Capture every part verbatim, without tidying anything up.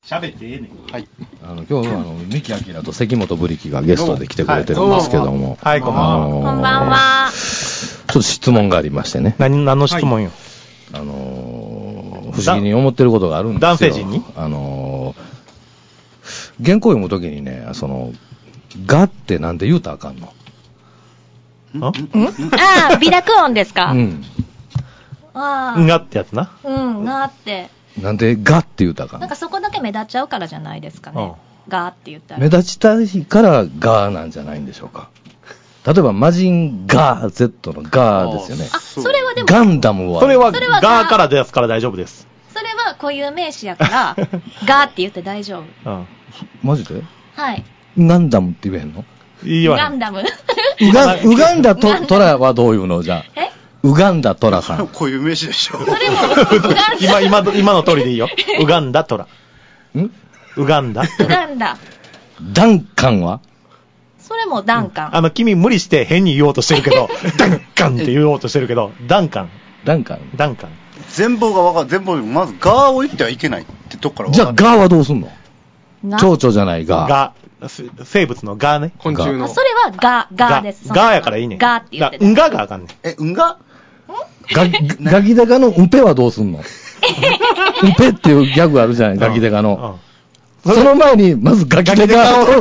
喋ってええねん。 はい。 あの今日はあの三木明と関本ブリキがゲストで来てくれてるんですけども、 はい、こんばんは。 あのー、 こんばんは。 ちょっと質問がありましてね。 何何の質問よ。 はい、あのー、不思議に思ってることがあるんですよ。 男性陣に？ あのー、原稿読むときにね、そのがってなんで言うたらあかんの？ ん？ああ、微濁音ですか？ うん。 ああ。 がってやつな。 うん、がって。 なんでがって言うたらあかんの？ なんかそこだけ目立っちゃうからじゃないですかね。がって言ったら。 目立ちたいからがなんじゃないんでしょうか。例えばマジンガー Z のガーですよね。 あ、それはでも。 ガンダムは。 それはガーから出すから大丈夫です。 それは固有名詞やから、ガーって言って大丈夫。 うん。 マジで？ はい。 ガンダムって言えんの？ いいわ。 ガンダム。 ウガン、ウガンダトトラはどういうのじゃあ。 え？ ウガンダトラさん。 こういう名詞でしょ。 それも、 今、今、今の通りでいいよ。ウガンダトラ。 ん？ ウガンダ。 ウガンダ。 ダンカンは？ それもダンカン。 あの、君無理して変に言おうとしてるけど、ダンカンって言おうとしてるけど、ダンカン。 ダンカン。 ダンカン。 全貌がわかる。全貌、まずガーを言ってはいけないってとこからわかる。 じゃあガーはどうすんの？ が蝶々じゃないガー。 ガー。生物のガーね。 昆虫の。 それはガー、ガーです。 ガーやからいいねん。 ガーって言ってた。 んががあかんねん。 え、うんがガガギデカのウペはどうすんの？ウペっていうギャグあるじゃない、ガギデカの。その前に、まずガギデカを。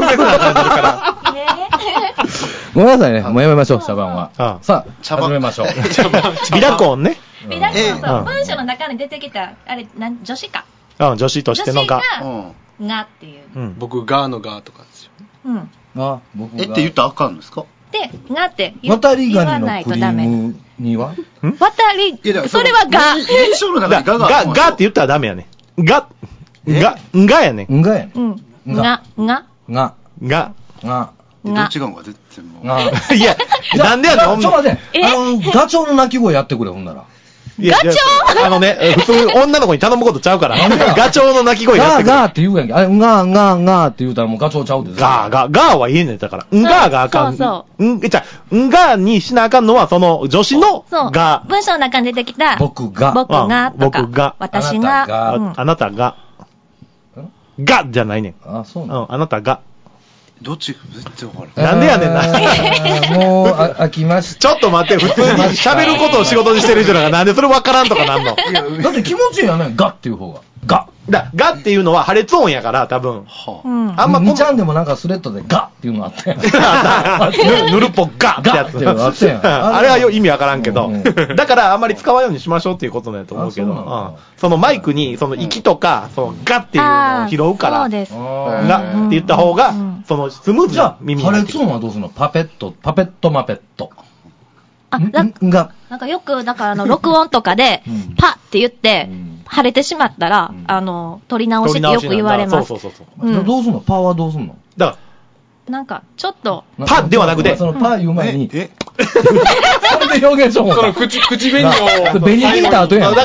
ごめんなさいね。もうやめましょう、茶番は。さあ、始めましょう。 微濁音ね。 微濁音、そう。文章の中に出てきた、あれ、なん女子か。 うん、女子としてのガ。 女子が、がっていう。 僕、ガーのガーとかですよ。 うん。 あ、僕が。 えって言ったらあかんんですか？ で、がって言渡りガニわなのクリーいとダメ。 ムには？ 渡り、それはが。 名称の中にガがある。 ガ、ガって言ったらダメやねん。ガ、ガ、んがやねん。 んがやねん。うん。が、が。 が。 が。 が。 どっちがんが全然もう。 いや、なんでやねん、 ちょっと待って。あの、ガチョウの鳴き声やってくれ、ほんなら。 ガチョウあのね、普通女の子に頼むことちゃうから。ガチョウの鳴き声やってくれ。 ガーガーって言うやんけ。あれ、んがーんがーんがーって言うたらもうガチョウちゃうで。 ガーガー、ガーは言えねえだから。んがーがあかん。 そうそう。ん、え、じゃんがーにしなあかんのは、その、女子のが。 文章の中に出てきた。 僕が。 僕が。 僕が。 私が。 あなたが。がじゃないねん。 あ、そうなの。うん、あなたが。 どっち全然わからなんでやねんな。 もう、あ、飽きました。 ちょっと待って、普通に喋ることを仕事にしてる人らがなんでそれ分からんとかなんの？ だって気持ちいいやね、ガっていう方が。ガ。 だ、ガっていうのは破裂音やから、多分。 うん。 あんまみちゃんでもなんかスレッドでガっていうのあったやん。 ぬるっぽガってやつ。 あったやん。 あれは意味わからんけど。だからあんまり使わんようにしましょうっていうことなんやと思うけど。そのマイクに、その息とか、そのガっていうのを拾うから、 そうです。 ガって言った方が、そのスムーズな耳に破裂音はどうするの？パペット、パペットマペット。 あ、 が。 なんかよく、だからあの、録音とかで、パって言って、腫れてしまったら、あの、取り直しってよく言われます。 そうそうそう。 どうすんの？パはどうすんの？ だから、 なんか、ちょっと。 パではなくて。 そのパ言う前に。 えそれで表現しようもん。 その口、口紅を。 紅切った後やん。 だから、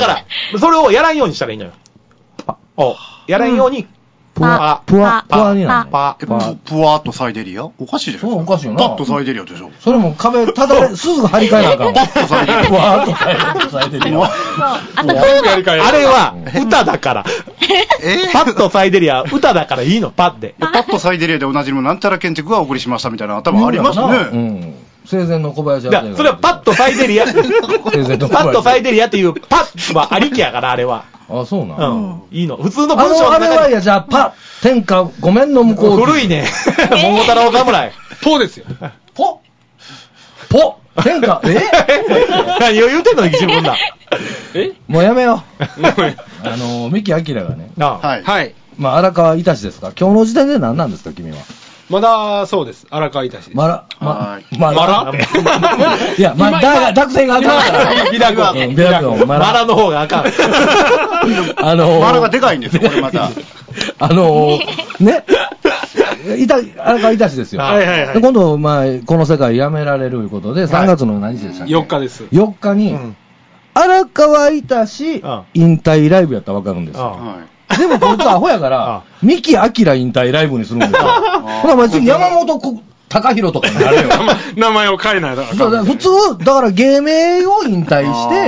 それをやらんようにしたらいいのよ。おやらんように、 プワ、プワ、プワになる。 パ、 え、ププワーとサイデリアおかしいでしょ？ そう、おかしいよな。 パッとサイデリアでしょ？ それも壁、ただ、すぐ張り替えなあかん。パッとサイデリア。プワーとサイデリア。 そう。あと、 あれは、歌だから。 えパッとサイデリア、歌だからいいの、パッで。 パッとサイデリアでおなじみのなんちゃら建築がお送りしましたみたいな頭ありますね。 うん。生前の小林じゃそれはパッとサイデリア。パッとサイデリアっていうパッはありきやから、あれは。 あ、そうなのうん。いいの。普通の文章の中に。あの、あれは、いや、じゃあ、パ、天下、ごめんの向こう。 古いね。桃太郎侍。 ポですよ。 ポポ天下、え何を言うてんの、自分だ。 えもうやめよう。あの、三木明がね。 はい。 はい。 まあ、荒川いたしですか？今日の時点で何なんですか、君は。 まだ、そうです。荒川いたしです。 まら、ま、 まらいや、ま、だ、濁点があかんから。 ビラゴン。 ビラゴン。 マラの方があかん。 あのマラがでかいんですよ、これまた。 あの、ね。いた、荒川いたしですよ。 はいはいはい。 今度、まあ、この世界辞められるいうことで、さんがつの何日でしたっけ？ よっかです。 よっかに、荒川いたし、引退ライブやったらわかるんですよ。でもこいつアホやから、三木明引退ライブにするんですよ。ほら、まあ、次山本高弘とかになるよ。 名前を変えないだから。普通、だから芸名を引退して、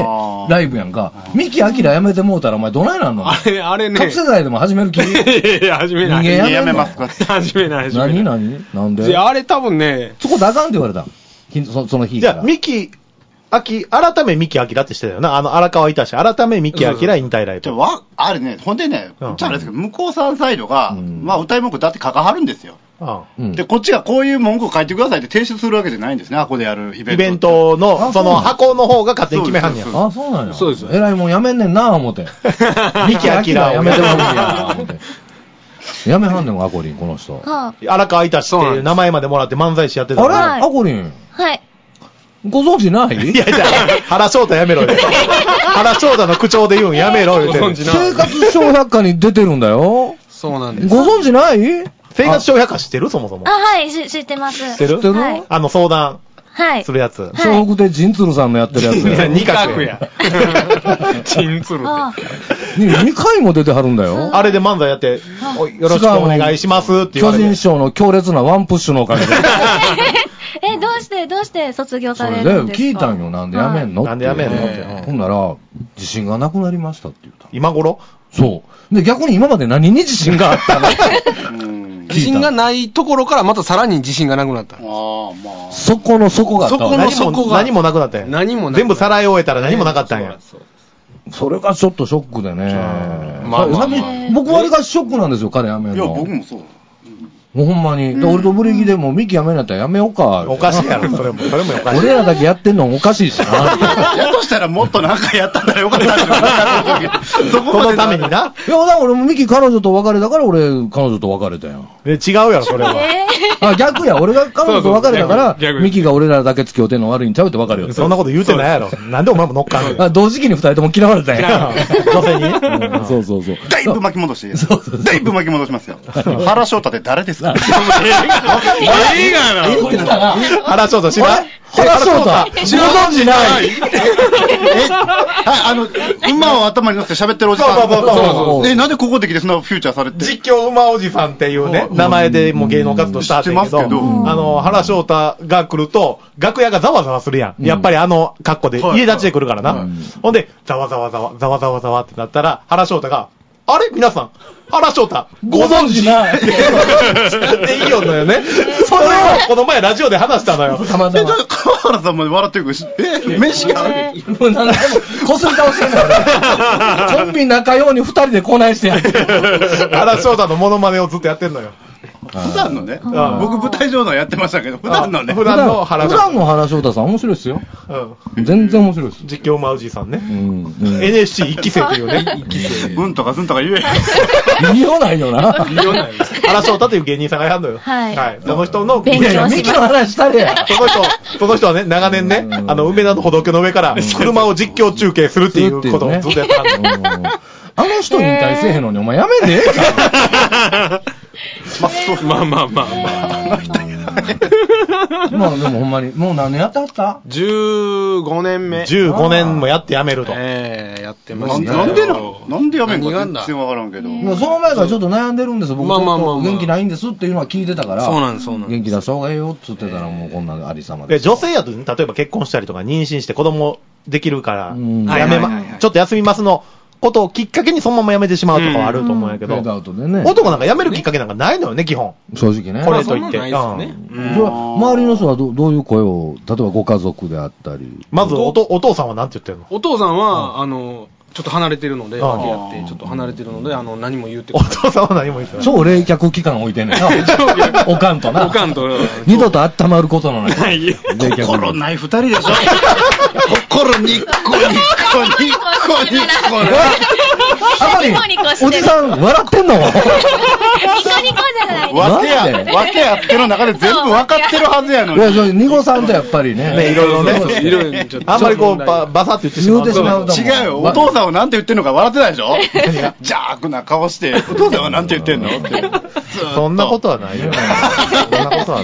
ライブやんか。ミキアキラやめてもうたらお前どないなんの？ あれ、あれね。 各世代でも始める気？いやいや、始めない。 人間やめますか？ 始めない、始めない。 何何なんで？ いや、あれ多分ね。 そこであかんって言われた。そ, その日じゃあ、ミキ、アキ、改めミキアキラってしてたよな。あの、荒川いたし、改めミキアキラ引退ライブ。 じゃわ、あれね、ほんでね、うん、じゃああれですけど、向こうさんサイドが、うん、まあ、歌い文句だって書かはるんですよ。うん、で、こっちがこういう文句を書いてくださいって提出するわけじゃないんですね、箱でやるイベント。 イベントの、その箱の方が勝手に決めはんねや。 あ、そうなんや。 そうです。 えらいもんやめんねんな、思って。ミキアキラやめてもんや、思って。やめはんねん、アコリン、この人。 はあ、荒川いたしっていう名前までもらって漫才師やってた。 あれ、はい、アコリン。 はい。 ご存知ない？ いや、じゃあ、原翔太やめろよ。原翔太の口調で言うんやめろよ。 ご存知ない。 生活小百科に出てるんだよ。 そうなんです。 ご存知ない？ 生活小百科知ってるそもそも。 あ、はい、知ってます。 知ってる？ 知ってる？ はい、 あの、相談。 はい。 するやつ。 笑福亭仁鶴さんのやってるやつ。 いや、二角や。 仁鶴って。 にかいも出てはるんだよ。 あれで漫才やって、よろしくお願いしますって言われて。 巨人師匠の強烈なワンプッシュのおかげで。 え、どうして、どうして卒業されるんですか？ それで聞いたんよ、なんでやめんの？ なんでやめんのって。 ほんなら、自信がなくなりましたって言った。 今頃？ そう。で、逆に今まで何に自信があったの？ 自信がないところからまたさらに自信がなくなった。ああ、まあ。 そこの底があった。 そこの底が。 何もなくなったんや。 何もなくなった。 全部さらい終えたら何もなかったんや。 それがちょっとショックでね。 まあまあ、 僕はあれがショックなんですよ、彼やめるの。 いや、僕もそう。 もうほんまに。俺とブリギでもミキやめんやったらやめようか。 おかしいやろ、それも。それもおかしい。 俺らだけやってんのおかしいしな。 やとしたらもっとなんかやったんだらよかったんですよ。そこのためにな。いや、だから俺もミキ彼女と別れたから俺彼女と別れたやん。 え、違うやろ、それは。 あ、逆や。俺が彼女と別れたから、ミキが俺らだけ付き合うてんの悪いんちゃうって別れよ。 そんなこと言うてないやろ。なんでお前も乗っかんの？ 同時期に二人とも嫌われたんや。 女性に？ そうそうそう。 だいぶ巻き戻して。だいぶ巻き戻しますよ。原翔太って誰ですか？ 映画なの？ 原翔太知らん？ 原翔太ご存知ない？ え、あの、馬を頭に乗せて喋ってるおじさん。 そうそうそう。 え、なんでここで来てそんなフューチャーされて？ 実況馬おじさんっていうね、名前でもう芸能活動したはずやけど、あの、原翔太が来ると、楽屋がざわざわするやん。やっぱりあの格好で、家立ちで来るからな。ほんで、ざわざわざわ、ざわざわざわってなったら、原翔太が、あれ皆さん、原翔太、ご存知ないって言いよんのよね。それを、この前ラジオで話したのよ。 たまたま。 川原さんまで笑ってるけど、え、飯がもう何でも、こすり倒してんだよ。コンビ仲ように二人でこないしてやってる。 原翔太のモノマネをずっとやってんのよ。 普段のね、僕舞台上のやってましたけど、普段のね。 普段の原翔太。普段の原翔太さん面白いですよ。全然面白いです。 実況馬おじさんね。エヌエスシーいっきせいというね。 うんとかずんとか言え。 言いようないよな。 言いようない。原翔太という芸人さんがやるのよ。 はい。 はい。その人の、 勉強します。 ミキの話したれや。 その人、その人はね、長年ね、あの、梅田の歩道橋の上から、車を実況中継するっていうことをずっとやってはるの。 あの人引退せえへんのに、お前やめんでええか。 まあまあまあまあ。 まあでもほんまに、もう何年やってはった？ じゅうごねんめ。 じゅうごねんもやってやめると。 ええ、やってました。 なんでなの？なんでやめんか全然わからんけど。 その前からちょっと悩んでるんですよ。僕、元気ないんですっていうのは聞いてたから。 そうなんです、そうなんです。 元気出した方がええよって言ってたらもうこんなありさまで。女性やと、例えば結婚したりとか妊娠して子供できるから、やめま、ちょっと休みますの。ことをきっかけにそのまま辞めてしまうとかはあると思うんやけど、男なんか辞めるきっかけなんかないのよね、基本。 正直ね。 これと言って。 周りの人はどういう声を、例えばご家族であったり。 まずお父さんは何て言ってるの？ お父さんは、あの、ちょっと離れてるので、訳あって、ちょっと離れてるので、あの、何も言ってくれない。お父さんは何も言ってない。 超冷却期間置いてんねんな。おかんとな。 おかんと。 二度と温まることのない。冷却。心ない二人でしょ。心にっこにっこにっこにっこね。 おじさん、笑ってんの？ ニコニコじゃない。 わけや、わけやっての中で全部分かってるはずやのに。 いや、ニゴさんとやっぱりね。 ね、いろいろね。いろいろ。あんまりこう、バサって言ってしまう。 違うよ。お父さんはなんて言ってんのか笑ってないでしょ？邪悪な顔して、お父さんはなんて言ってんのって。 そんなことはないよ。そんなことはない。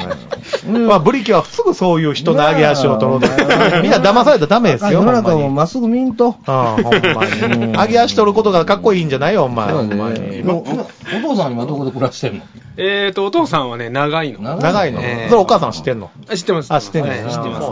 まあ、ブリキはすぐそういう人の上げ足を取ろうと。みんな騙されたらダメですよ。 世の中もまっすぐ見んと。 ああ、ほんまに。上げ足取ることがかっこいいんじゃないよ、お前。 お父さん今どこで暮らしてんの？ えーと、お父さんはね、長いの。 長いの。それお母さん知ってんの？ 知ってます。 あ、知ってんの？ 知ってます。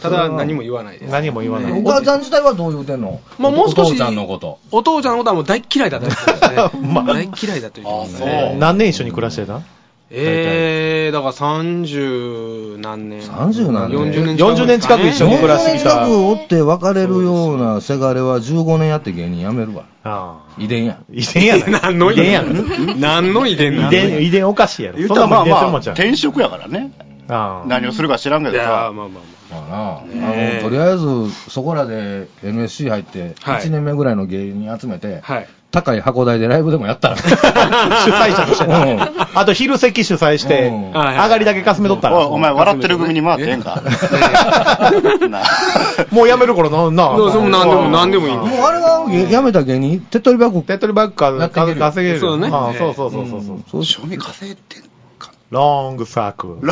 ただ、何も言わないです。 何も言わない。 お母さん自体はどう言うてんの？ まあ、もう少し。 お父ちゃんのこと。 お父ちゃんのことはもう大嫌いだったんですね。まあ、大嫌いだと言ってますね。 何年一緒に暮らしてた？ えー、だから三十何年。 三十何年。 四十年。 四十年近く一緒に暮らしてきた。 よんじゅうねん近くおって別れるようなせがれはじゅうごねんやって芸人辞めるわ。 ああ。 遺伝や。 遺伝やな。 何の遺伝やん。何の遺伝遺伝、遺伝おかしいやろ。 そんなまあまあ、転職やからね。 ああ。 何をするか知らんけどさ。 いや、まあまあまあ。 まあな、あの、とりあえず、そこらで エヌエスシー 入って、いちねんめぐらいの芸人集めて、はい、高い箱代でライブでもやったら。主催者としてな、うん。あと、昼席主催して、うん、上がりだけかすめとったら。 お, お前、笑ってる組に回ってええんか。 もうやめる頃な、な。 そう、なんでも、なんでもいい。もうあれがやめた芸人、手っ取りバッグ。 手っ取りバッグから稼げる。 そうね。 ああ、そうそうそうそう。 そう、賞味稼いでんロングサークル。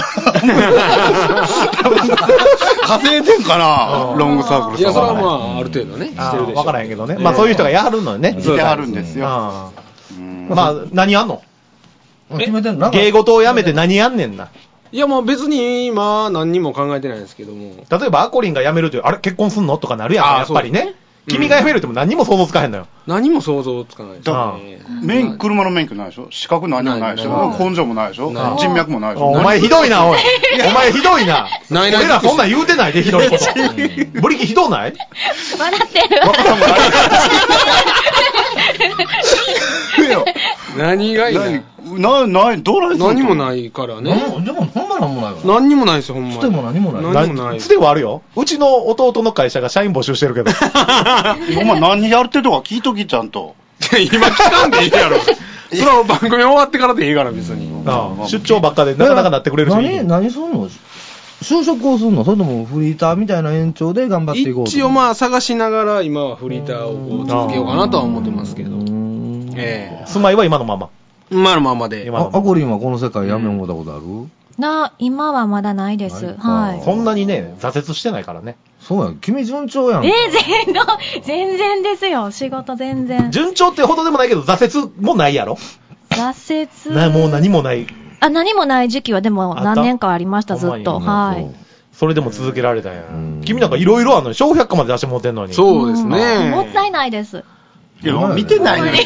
稼いでんかな、ロングサークル。 いや、それはまあ、ある程度ね、してるでしょ。 わからへんけどね。まあ、そういう人がやはるのね。 やはるんですよ。 まあ、何やんの？ 決めてんの？ 芸事をやめて何やんねんな。 いや、もう別に今、何にも考えてないですけども。 例えば、アコリンが辞めるという、あれ、結婚すんのとかなるやん、やっぱりね。君が辞めるっても何にも想像つかへんのよ。 何も想像つかないですね。免、車の免許ないでしょ？資格何もないでしょ？根性もないでしょ？人脈もないでしょ？ お前ひどいな、おい。お前ひどいな。俺らそんなん言うてないで、ひどいこと。ブリキひどない？ 笑ってる。 何がいいな、な、どうら何もないからね。 でも、ほんま何もないわ。 何にもないですよ、ほんまに。 つても何もない。 何もない。 つてはあるよ。うちの弟の会社が社員募集してるけど。 お前何やってるとか聞いとき、ちゃんと。 今聞かんでいいやろ。それは番組終わってからでいいから、別に。 出張ばっかでなかなかなってくれるし。 何、何すんの？就職をするの？それともフリーターみたいな延長で頑張っていこうと？ 一応まあ探しながら今はフリーターを続けようかなとは思ってますけど。 ええ。住まいは今のまま。 今のままで。 あ、アコリンはこの世界やめ思ったことある？ な、今はまだないです。はい。 そんなにね、挫折してないからね。 そうやん。君順調やん。 えー、全然、全然ですよ。仕事全然。 順調ってほどでもないけど、挫折もないやろ？ 挫折。 な、もう何もない。 あ、何もない時期はでも何年かありました、ずっと。はい。 それでも続けられたんや。君なんかいろいろあるのに、小百科まで出してもってんのに。 そうですね。 もったいないです。 いや、見てないのに。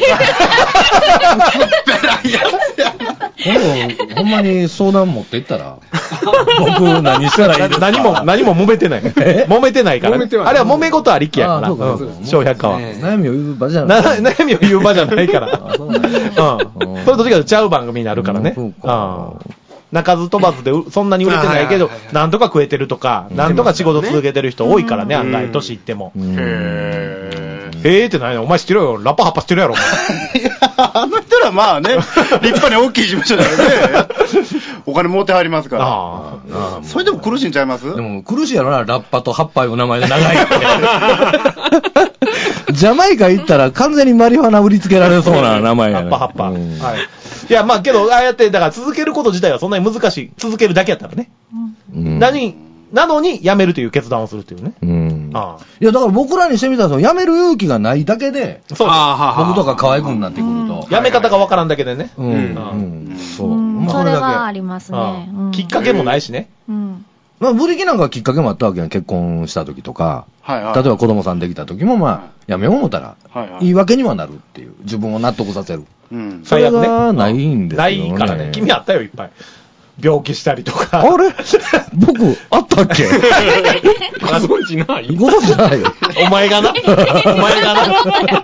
ほんまに相談持っていったら、僕何したらいいですか？ 何も、何も揉めてない。揉めてないから。あれは揉め事ありきやから。小百科は。 悩みを言う場じゃない。 悩みを言う場じゃないから。うん。それと違うちゃう番組になるからね。鳴かず飛ばずでそんなに売れてないけど、なんとか食えてるとか、なんとか仕事続けてる人多いからね、案外、年いっても。へー。えーってないの？お前知ってるよ。ラッパハッパ知ってるやろ、お前。 いや、あの人らまあね、立派に大きい事務所だよね。お金持ってはりますから。ああ。それでも苦しいんちゃいます？ でも苦しいやろな、ラッパとハッパいう名前で長いって。ジャマイカ行ったら完全にマリファナ売りつけられそうな名前やね。 ハッパハッパ。はい。いや、まあけど、ああやって、だから続けること自体はそんなに難しい。続けるだけやったらね。うん。何、なのに辞めるという決断をするっていうね。うん。 ああ。いや、だから僕らにしてみたら、辞める勇気がないだけで、 そう。 僕とか可愛くなってくると。 辞め方がわからんだけでね。 うん。うん。 そう。それはありますね。 きっかけもないしね。 うん。 まあ、ブリキなんかきっかけもあったわけやん。結婚した時とか。はいはい。例えば子供さんできた時も、まあ、辞めよう思ったら、言い訳にはなるっていう。自分を納得させる。うん。それがないんですよね。 ないからね。君あったよ、いっぱい。病気したりとか。 あれ僕、あったっけご存知ないご存知ないよ。 お前がな。お前がな。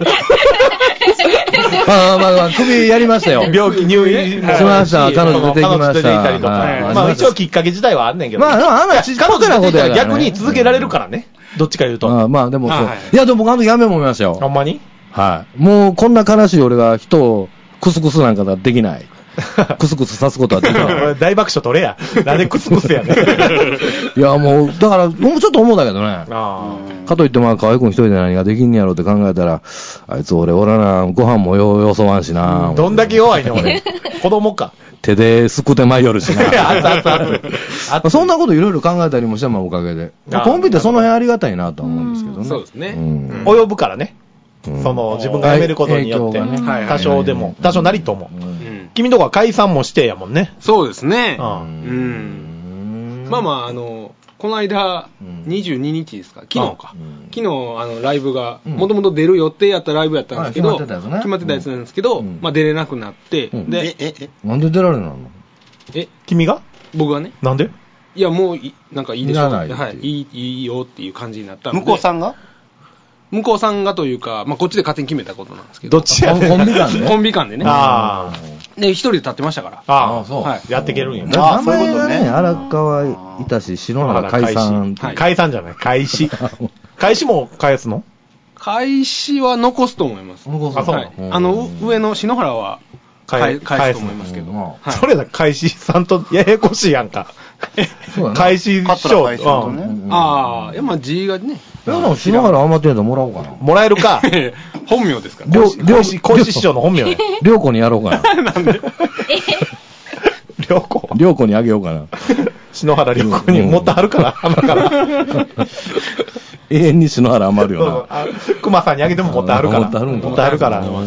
ああ、まあまあ、首やりましたよ。 病気入院しました。彼女出てきました。出てきたりとか。まあ一応きっかけ自体はあんねんけど。 まあ、あんなちっちゃなことや逆に続けられるからね。どっちか言うと。 ああ、まあでもそう。いや、でも僕あの時やめもみましたよ。 ほんまに？ はい。もうこんな悲しい俺が人をクスクスなんかできない。クスクスさすことはできない。 大爆笑取れや。なんでクスクスやねん。いや、もう、だから、もうちょっと思うんだけどね。あかといって、まあ、河合くん一人で何ができんねやろって考えたら、あいつ俺おらな、ご飯もよ、よそわんしな。 どんだけ弱いね、俺。子供か。 手ですくってまいよるしな。 あつあつあつ。 そんなこといろいろ考えたりもした、まあ、おかげで。コンビってその辺ありがたいなとは思うんですけどね。 そうですね。 及ぶからね。その、自分が辞めることによって、多少でも、多少なりとも。 君とか解散もしてやもんね。 そうですね。うん。まあまあ、あの、この間、にじゅうににちですか、昨日か。昨日、あの、ライブが、もともと出る予定やったライブやったんですけど、決まってたやつなんですけど、まあ出れなくなって、 で、え、え、なんで出られないの？ え、君が？ 僕がね。 なんで？ いや、もう、なんかいいでしょう。はい、いい、いいよっていう感じになったので。 向こうさんが？ 向こうさんがというか、まあ、こっちで勝手に決めたことなんですけど。 どっちやねコンビ間でコンビ間でね。 ああ。で、一人で立ってましたから。 ああ、そう。はい。やっていけるんや。 ああ、そういうことね。荒川いたし、篠原解散。 解散じゃない、開始。開始も返すの？ 開始は残すと思います。 残す。 あ、そう。あの、上の篠原は、返すと思いますけど。 それだ、開始さんとややこしいやんか。開始しよう。 ああ、いや、まあ G がね。 いや、でも篠原余ってんのもらおうかな。 もらえるか。 本名ですから。 小石師匠の本名ね。 良子にやろうかな。 なんで？ 良子良子にあげようかな。 篠原良子に持ってはるから、鼻から。 永遠に篠原余るよな。 熊さんにあげても持ってはるから。 持ってはるんだ。 持ってはるから。 そう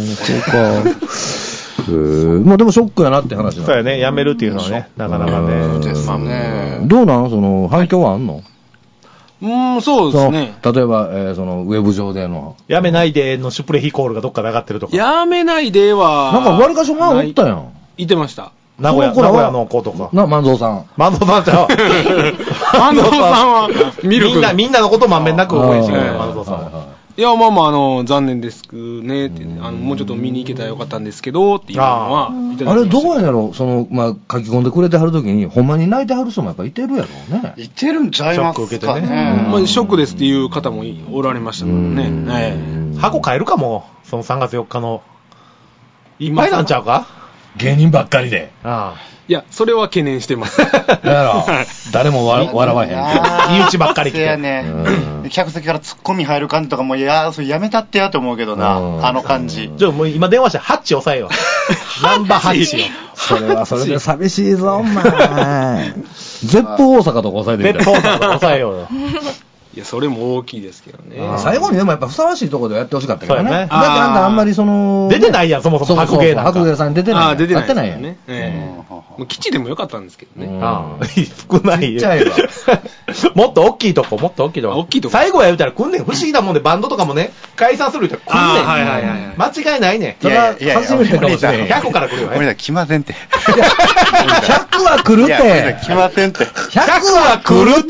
か。まあでもショックやなって話だ。 そうやね、やめるっていうのはね、なかなかね。 ですね。 どうなのその、反響はあんの？ うーん、そうですね。 例えば、えー、その、ウェブ上での。 やめないでのシュプレヒコールがどっかで上がってるとか。 やめないでは。 なんか、割かしがおったやん。 いてました。 名古屋、名古屋の子とか。 な、万蔵さん。 万蔵さんちゃう。 万蔵さんは、ミルク。 みんな、みんなのことまんべんなく応援してくれる、万蔵さんは。 いや、まあまあ、あの、残念ですねって、あの、もうちょっと見に行けたらよかったんですけど、っていうのは、 あれ、どうやろうその、まあ、書き込んでくれてはるときに、ほんまに泣いてはる人もやっぱいてるやろうね。 いてるんちゃいますかね。 ショック受けてね。 まあ、ショックですっていう方もおられましたからね。 箱変えるかも、そのさんがつよっかの。いっぱいなんちゃうか？ 芸人ばっかりで。 ああ。 いや、それは懸念してます。 だろ誰も笑わへん。 身内ばっかり来て。 やね。客席からツッコミ入る感じとかも、いや、それやめたってやと思うけどな、あの感じ。 じゃあもう今電話して、ハッチ押さえよ。ナンバーハッチよ。 それはそれで寂しいぞ、お前。絶望大阪とか押さえてみたい。絶望大阪とか押さえようよ。 いや、それも大きいですけどね。 最後にでもやっぱふさわしいところでやってほしかったけどね。だってあんたあんまりその。 出てないやん、そもそも白芸なんか。 白芸さんに出てない。 ああ、出てない。 出てないやんね。もう基地でもよかったんですけどね。 ああ、少ない。 ちっちゃいわ。 もっと大きいとこ、もっと大きいとこ。 大きいとこ。 最後や言うたら来んねん。不思議なもんで、バンドとかもね、解散する言うたら来んねん。 はいはいはい。 間違いないねん。 いやいや、初めてかもしれない。ひゃくから来るよね。 俺ら来ませんって。 ひゃくは来るって。 来ませんって。 ひゃくは来るって。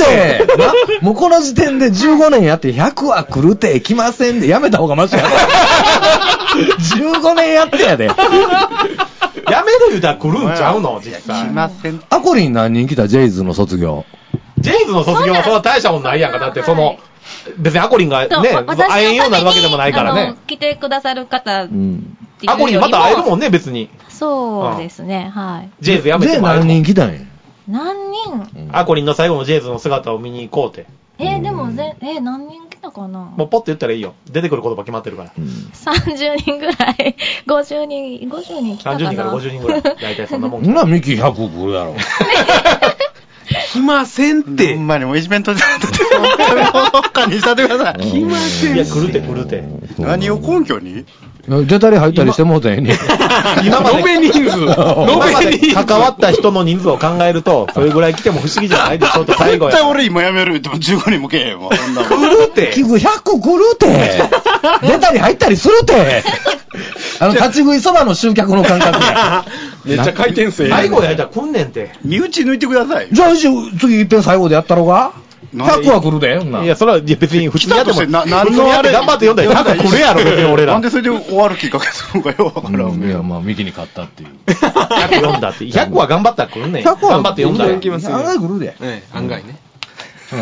もうこの時点でじゅうごねんやってひゃくは来るって来ませんでやめた方がマシやろ。じゅうごねんやってやで。 やめる言うたら来るんちゃうの実際。 来ません。 アコリン何人来たジェイズの卒業。 ジェイズの卒業はそんな大したもんないやんか。だってその、別にアコリンがね、会えんようになるわけでもないからね。 来てくださる方、 アコリンまた会えるもんね、別に。 そうですね、はい。 ジェイズやめてもらえる。で、何人来たんや。 何人？ アコリンの最後のジェイズの姿を見に行こうって。 えー、でもぜ、えー、何人来たかな？ もうポッと言ったらいいよ。出てくる言葉決まってるから。 さんじゅうにんぐらい、ごじゅうにん、ごじゅうにん来たかな。 さんじゅうにんからごじゅうにんぐらい。大体そんなもん。 な、ミキひゃく来るやろ。 来ませんって。 ほんまにもういじめんとじゃんとって、どっかにしたってください。 来ません。 いや、来るて来るて。 何を根拠に出たり入ったりしてもうたんやね。 今まで。 延べ人数。延べ人数。 関わった人の人数を考えると、それぐらい来ても不思議じゃないでしょと最後や。 絶対俺今辞めるってもじゅうごにんもけえへんわ。そんなもん。 来るて。 ひゃく来るて。出たり入ったりするて。あの、立ち食いそばの集客の感覚や。 めっちゃ回転数最後やったら来んねんて。 身内抜いてください。 じゃあ、次いっぺん最後でやったろがひゃくは来るで。 いや、それは別に普通にやっても、 な何のあれ頑張って読んだらひゃく来るやろ、別に俺ら。 なんでそれで終わるきっかけするのかよ、わからん。 いや、まあ、ミキに勝ったっていう。 ひゃく読んだって。ひゃくは頑張ったら来るねん。頑張って読んだら。 案外来るで。 ええ、案外ね。 うん。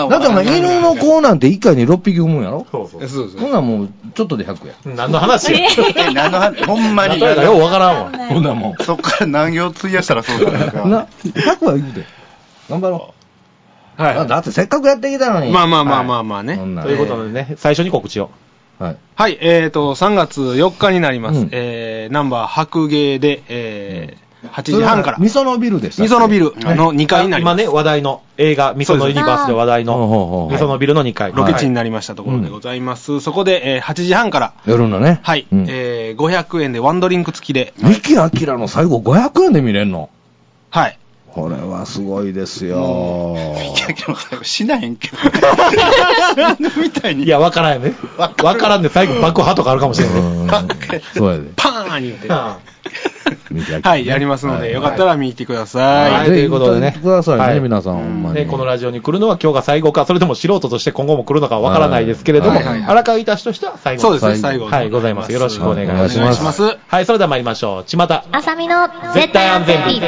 だってお前、犬の子なんていっかいにろっぴき産むんやろ？ そうそう。 そうそう。 ほんならもう、ちょっとでひゃくや。 何の話や。 え、何の話ほんまに。 例えがようわからんわ。 ほんならもう。そっから何行費やしたらそうだから。 な、ひゃくは言うで。頑張ろう。はい。だってせっかくやってきたのに。 まあまあまあまあまあね。 ということでね、最初に告知を。 はい。はい、えっと、さんがつよっかになります。えー、ナンバー白芸で、えー、 はちじはんから。 みそのビルでした。 みそのビルのにかいになります。 今ね、話題の映画、みそのユニバースで話題の、みそのビルのにかい。 ロケ地になりましたところでございます。そこで、はちじはんから。 夜のね。 はい。えー、ごひゃくえんでワンドリンク付きで。 三木明の最後ごひゃくえんで見れんの？ はい。 これはすごいですよ。 三木明の最後死なへんけど。みたいに。 いや、わからんよね。わからんで最後爆破とかあるかもしれない。 そうやで。 パーン言うて。はい、やりますので、よかったら見てください。 はい、ということでね。 くださいね、皆さん、ほんまに。 このラジオに来るのは今日が最後か、それとも素人として今後も来るのかわからないですけれども、荒川いたしとしては最後。 そうですね、最後。 はい、ございます。よろしくお願いします。はい、それでは参りましょう。ちまた。 あさみの絶対安全日。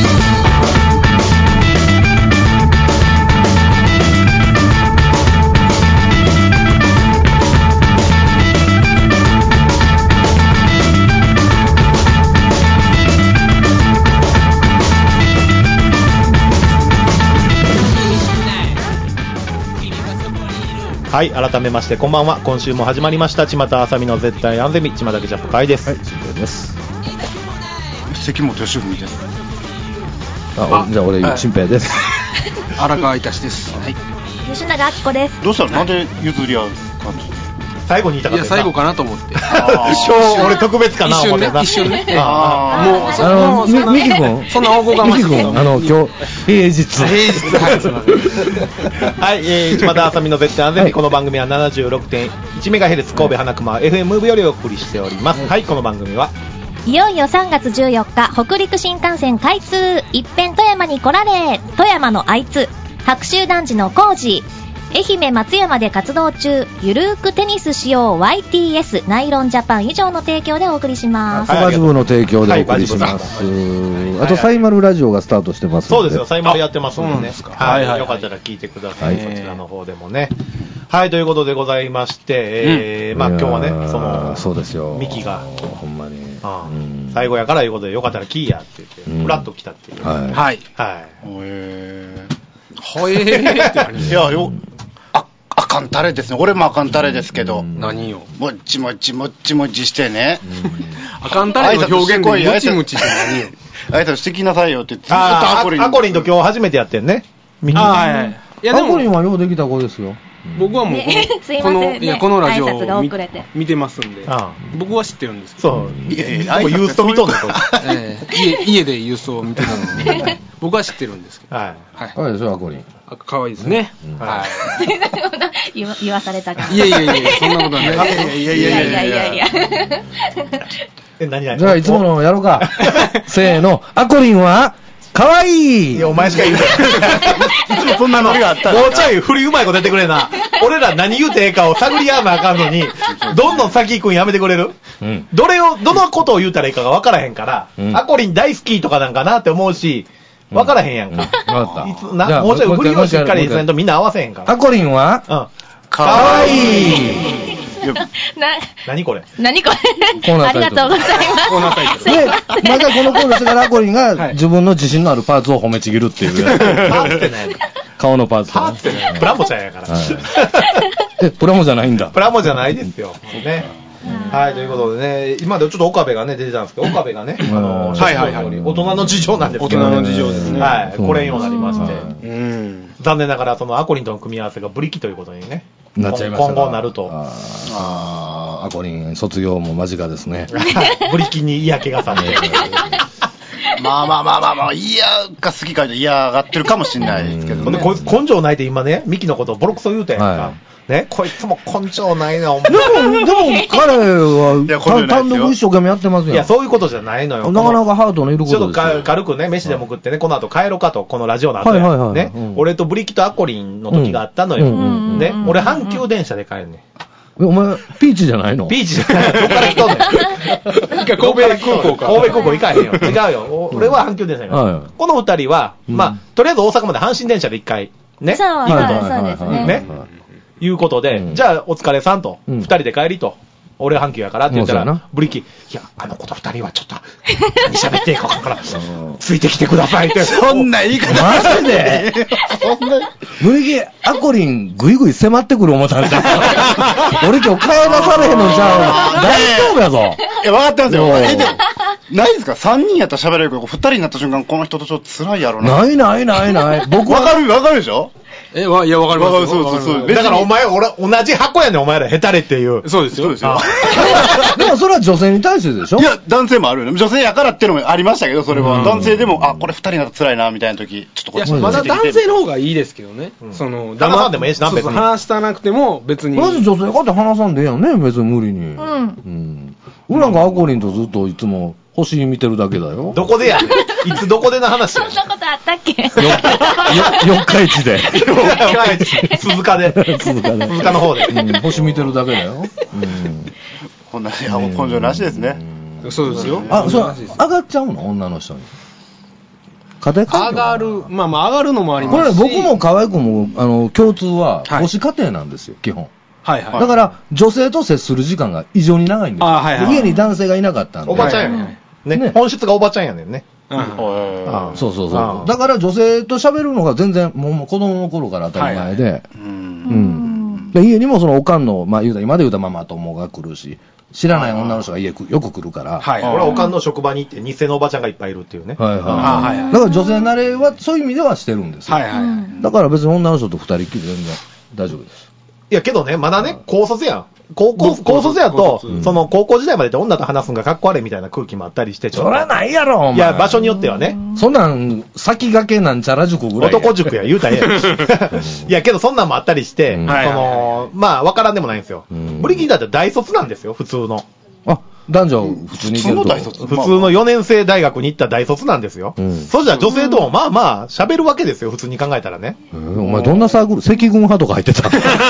はい、改めましてこんばんは。今週も始まりましたちまたあさみの絶対安全日、ちまたケチャップ会です。 はい、新平です。 関本義文です。 あ、じゃあ俺新平です。 荒川いたしです。はい。 吉永明子です。 どうしたの？なんで譲り合う感じ？ 最後に言いたかった。 いや、最後かなと思って。 今日俺特別かな思ってな。 一瞬ね。 ああ、もう、あの、ミキ君、 そんな大ごがましい。 ミキ君、あの、今日、平日。 平日。はい、すいません。 はい、えー、ちまたあさみの絶対安全日、この番組は ななじゅうろくてんいちメガヘルツ 神戸花熊 エフエム よりお送りしております。はい、この番組はいよいよさんがつじゅうよっか、北陸新幹線開通。一遍富山に来られ。富山のあいつ、白州男児のコージー。愛媛松山で活動中、ゆるーくテニスしよう ワイティーエス ナイロンジャパン以上の提供でお送りします。 バジブの提供でお送りします。あとサイマルラジオがスタートしてます。 そうですよ、サイマルやってますのでね。はい、よかったら聞いてください。そちらの方でもね。はい、ということでございまして、えー、まあ今日はね、その、 そうですよ。 ミキが、 ほんまに。 最後やからいうことでよかったらキーやって言って、フラッと来たっていう。 はい。 はい。 へー。はえーって何？ いや、よ、あかんたれですね。俺もあかんたれですけど。 何よ。 もっちもっちもっちもっちしてね。 あかんたれの表現でムチムチって何よ。 あいつしてきなさいよって言って。 ああ、アコリン。アコリンと今日初めてやってんね。 みんな。はいはい。いやでも。アコリンはようできた子ですよ。 僕はもうこの、いや、このラジオを見てますんで、僕は知ってるんですけど。 そう。いやいや、ユースト見とんねん、 家でユーストを見てたので、僕は知ってるんですけど。はい。 かわいいですよ、アコリン。 かわいいですね。はい。 言わされたから。 いやいやいや、そんなことはない。いやいやいやいやいやいや。 え、何々？ じゃあ、いつものやろうか。せーの、アコリンはかわいい。 いや、お前しか言うてない。いつもそんなノリがあったら。もうちょい振りうまいこと出てくれな。俺ら何言うてええかを探り合わなあかんのに、どんどん先行くんやめてくれる？うん。どれを、どのことを言うたらいいかが分からへんから、うん、アコリン大好きとかなんかなって思うし、分からへんやんか。分、うん、かった。いつな、もうちょい振りをしっかりせんとみんな合わせへんから。 アコリンはうん。 かわいい。何これ何これありがとうございます。 コーナータイトル。 で、またこのコーナーしてからアコリンが自分の自信のあるパーツを褒めちぎるっていう。 パーツってない顔のパーツ。 パーツってないプラモちゃんやから。 え、プラモじゃないんだ。 プラモじゃないですよ。ね。はい、ということでね、今でちょっと岡部がね、出てたんですけど、岡部がね、あの、はいはいはい。大人の事情なんですけど。 大人の事情ですね。 はい、来れんようになりまして。うん。残念ながら、そのアコリンとの組み合わせがブリキということにね。 なっちゃいました。 今後なると。 ああ、アコリン卒業も間近ですね。 ブリキに嫌気がさんで。 まあまあまあまあまあ、嫌が好きかいと嫌がってるかもしれないですけどね。 根性ないで今ね、ミキのことをボロクソ言うたやんか。ね、こいつも根性ないな、お前。 でも、でも、彼は、単独一生懸命やってますよ。 いや、そういうことじゃないのよ。 なかなかハートのいることですよ。 ちょっと軽くね、飯でも食ってね、この後帰ろうかと、このラジオの後や。ね、俺とブリキとアコリンの時があったのよ。ね、俺阪急電車で帰るね。 お前、ピーチじゃないの？ ピーチじゃない。どっから来とんねん。 神戸空港か。 神戸空港行かへんよ。違うよ。俺は阪急電車や。この二人は、まあ、とりあえず大阪まで阪神電車で一回、ね。 そうですね。 ね。いうことで、うん、じゃあお疲れさんと、二、うん、人で帰りと、俺は阪急やからって言ったら、ブリキ、いや、あの子と二人はちょっと、何喋っていいか分からんから、ついてきてくださいって。 そんな言い方マジでそんな、ブリキ、アコリン、ぐいぐい迫ってくる思ったんじゃん。俺今日帰らされへんのじゃん。大丈夫やぞ。 いや、分かってますよ。 ないですか ?さん 人やったら喋れるけど、ふたりになった瞬間、この人とちょっと辛いやろな。 ないないないない。 僕は。わかる、わかるでしょえ、わ、いや、わかりますよ。 そうそうそう。 だからお前、俺、同じ箱やねん、お前ら、ヘタレっていう。 そうですよ。そうですよ。 でもそれは女性に対してでしょ？ いや、男性もあるよね。女性やからっていうのもありましたけど、それは。男性でも、あ、これふたりになったら辛いな、みたいな時、ちょっとこっち。 まだ男性の方がいいですけどね。その、 話さんでもええしな、別に。 話したなくても、別に。 まず女性かって話さんでええやんね、別に無理に。うん。うん。俺なんかアコリンとずっといつも、星見てるだけだよ。 どこでやねん。いつどこでの話やそんなことあったっけ？ 四日市で。 四日市。鈴鹿で。 鈴鹿で。 鈴鹿の方で。 うん、星見てるだけだよ。うん。 こんな、いや、もう根性なしですね。 そうですよ。 あ、そう、上がっちゃうの女の人に。家庭環境上がる、まあまあ上がるのもありますし。 これ僕も河合君も、あの、共通は、母子家庭なんですよ、基本。 はいはい。 だから、女性と接する時間が異常に長いんですよ。 あ、はいはい。 家に男性がいなかったんで。 おばちゃんやねん。ね。本質がおばちゃんやねんね。 うん。 そうそうそう。だから女性と喋るのが全然、もう子供の頃から当たり前で。うん。で、家にもそのおかんの、まあ言うたら、今で言うたらママ友が来るし、知らない女の人が家よく来るから。 はい。俺はおかんの職場に行って、偽のおばちゃんがいっぱいいるっていうね。 はいはい。だから女性慣れは、そういう意味ではしてるんですよ。はいはい。だから別に女の人と二人きり全然大丈夫です。 いやけどね、まだね、高卒やん。高校、高卒やと、その高校時代までで女と話すんがかっこ悪いみたいな空気もあったりして、 ちょっと。そらないやろ、お前。 いや、場所によってはね。 そんなん、先駆けなんちゃら塾ぐらい。 男塾や、言うたらええ。いや、けどそんなんもあったりして、その、まあ、わからんでもないんですよ。ブリキーだって大卒なんですよ、普通の。 あ、男女普通に行けると。 普通の大卒。 普通のよねん生大学に行った大卒なんですよ。うん、そうじゃ女性ともまあまあ喋るわけですよ、普通に考えたらね。 えー、お前どんなサークル、赤軍派とか入ってた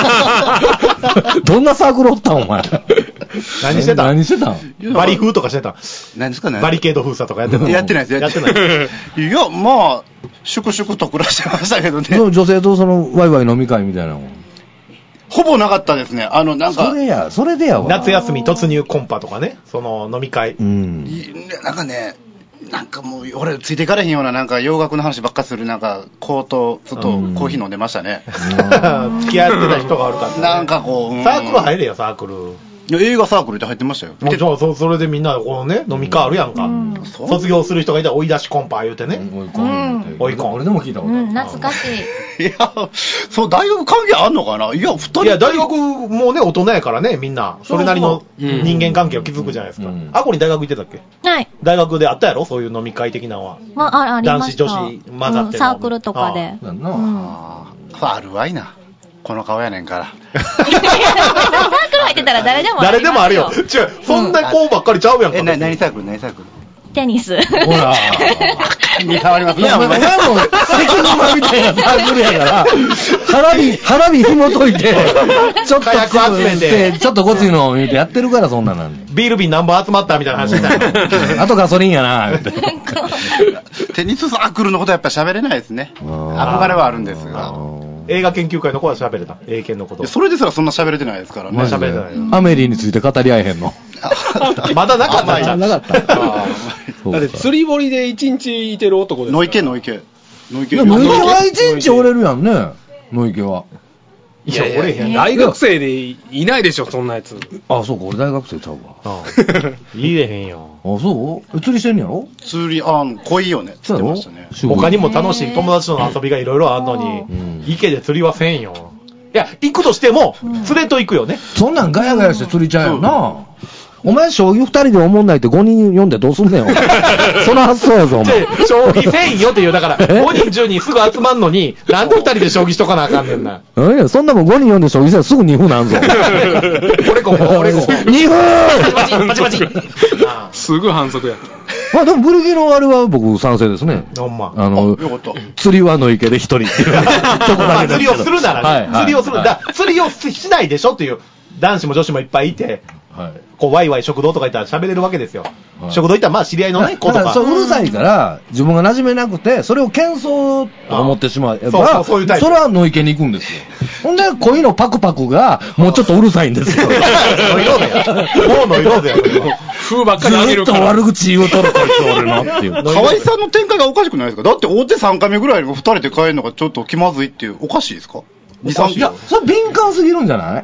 どんなサークルおったんお前。 何してたん何してたんバリ風とかしてたん何ですかねバリケード封鎖とかやってたやってないです、 やってない。 いや、まあ、粛々と暮らしてましたけどね。 女性とそのワイワイ飲み会みたいなのほぼなかったですね。あの、なんか。 それや、それでやわ。 夏休み突入コンパとかね、その飲み会。 うん。 なんかね、なんかもう、俺、ついていかれへんような、なんか洋楽の話ばっかする、なんか、コート、ちょっとコーヒー飲んでましたね。 付き合ってた人があるから、ね。 なんかこう、 サークル入れよ、サークル。 いや、映画サークルって入ってましたよ。 もちろん、そそれでみんなでこのね、飲み会あるやんか。うん、卒業する人がいたら追い出しコンパ言うてね。 追い込ん。追い込ん。俺でも聞いたことある。 うん、懐かしい。 いや、そう、大学関係あんのかないや、二人。 いや、大学もね、大人やからね、みんな。それなりの人間関係を築くじゃないですか。あこに大学行ってたっけはい。 大学であったやろそういう飲み会的なのは。 まあ、ありました。 男子、女子混ざって、 サークルとかで。 ああ、 あるわいな。この顔やねんから。 サークル入ってたら誰でもある。 誰でもあるよ。違う、そんな子ばっかりちゃうやんか。 え、な、何サークル何サークルテニス。 ほら。 に変わりますね。 いや、お前も、関の間みたいなサークルやから、花火、花火紐解いて、ちょっと集めて、ちょっとごついのを見てやってるから、そんなんなんで。 ビール瓶何本集まったみたいな話みたいな。 あとガソリンやな、って。 テニスサークルのことはやっぱ喋れないですね。憧れはあるんですが。 映画研究会の子は喋れた。英検のこと。 それですらそんな喋れてないですからね。 喋れてない。 アメリーについて語り合えへんの。 まだなかったんじゃん。 なかった。 だって釣り堀で一日いてる男ですから。 野池野池。 野池。野池は一日折れるやんね。野池は。 いや、俺へん。大学生でいないでしょ、そんなやつ。 あ、そうか、俺大学生ちゃうわ。 言えへんよ。 あ、そう釣りしてんやろ釣り、あ、濃いよね。釣ってましたね。 他にも楽しい友達との遊びがいろいろあるのに、池で釣りはせんよ。いや、行くとしても、連れと行くよね。 そんなんガヤガヤして釣りちゃうよな。お前、将棋二人で思んないってごにん読んでどうすんねん、お前。その発想やぞ、お前。 将棋せんよっていう、だから、ごにんじゅうにんすぐ集まんのに、なんで二人で将棋しとかなあかんねんな。 いや、そんなもんごにん読んで将棋したらすぐにふなんぞ。 俺ここ、俺ここ。 にふパチパチパチ。 すぐ反則や。 まあでも、ブルギのあれは僕賛成ですね。 ほんま。 あの、釣りは野池で一人っていう。 釣りをするならね。釣りをする。だ釣りをしないでしょっていう、男子も女子もいっぱいいて。はい、こうワイワイ食堂とか行ったら喋れるわけですよ、はい、食堂行ったらまあ知り合いのね子とかそううるさいから自分が馴染めなくてそれを謙遜と思ってしまえば、そうそういうタイプそれは野池に行くんですよ。ほんで恋のパクパクがもうちょっとうるさいんですよ。ノイローゼやもうノイローゼや風ばっかりあげるからずっと悪口言うとるこいつ俺のっていう河合さんの展開がおかしくないですか。だって大手さんかいめぐらいにふたりで帰るのがちょっと気まずいっていうおかしいですか。 にさんいやそれ敏感すぎるんじゃない。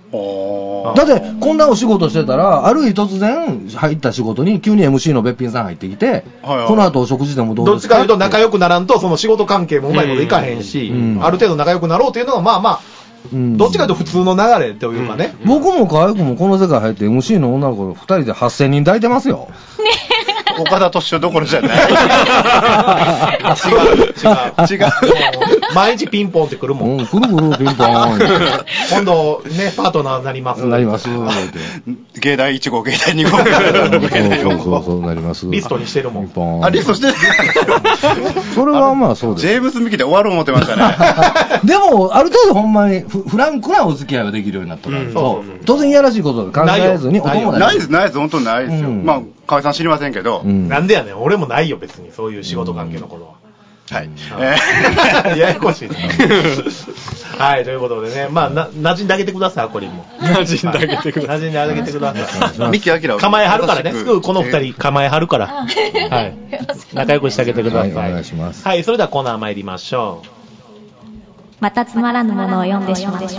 だって、こんなお仕事してたら、ある日突然入った仕事に急に エムシー のべっぴんさん入ってきて、はいはい、この後お食事でもどうですか。 どっちかというと仲良くならんと、その仕事関係もうまいこといかへんし、うん、ある程度仲良くなろうというのが、まあまあ、うん、どっちかというと普通の流れというかね。 うん、僕も河合君もこの世界入って エムシー の女の子ふたりではっせんにん抱いてますよ。ね岡田敏夫どころじゃない。違う、違う、違う。毎日ピンポンって来るもん。 うん、来る来る、ピンポン。 今度、ね、パートナーになります。 なります。 芸大いち号、芸大に号。そうそうそう、なります。 リストにしてるもん。 ピンポン。 あ、リストしてるそれはまあそうです。 ジェームス・ミキで終わる思ってましたね。 でも、ある程度ほんまにフランクなお付き合いができるようになったから、当然いやらしいことを考えずにお友達。 ないです、ないです、本当にないですよ。まあ、河合さん知りませんけど。 なんでやねん、俺もないよ、別に、そういう仕事関係のことは。 はい。 ややこしい。はい、ということでね、まあ、な、馴染んであげてください、これも。 馴染んであげてください。 馴染んであげてください。 ミキアキラ構えはるからね、すぐこの二人構えはるから。はい。仲良くしてあげてください。お願いします。 はい、それではコーナー参りましょう。 またつまらぬものを読んでしまった。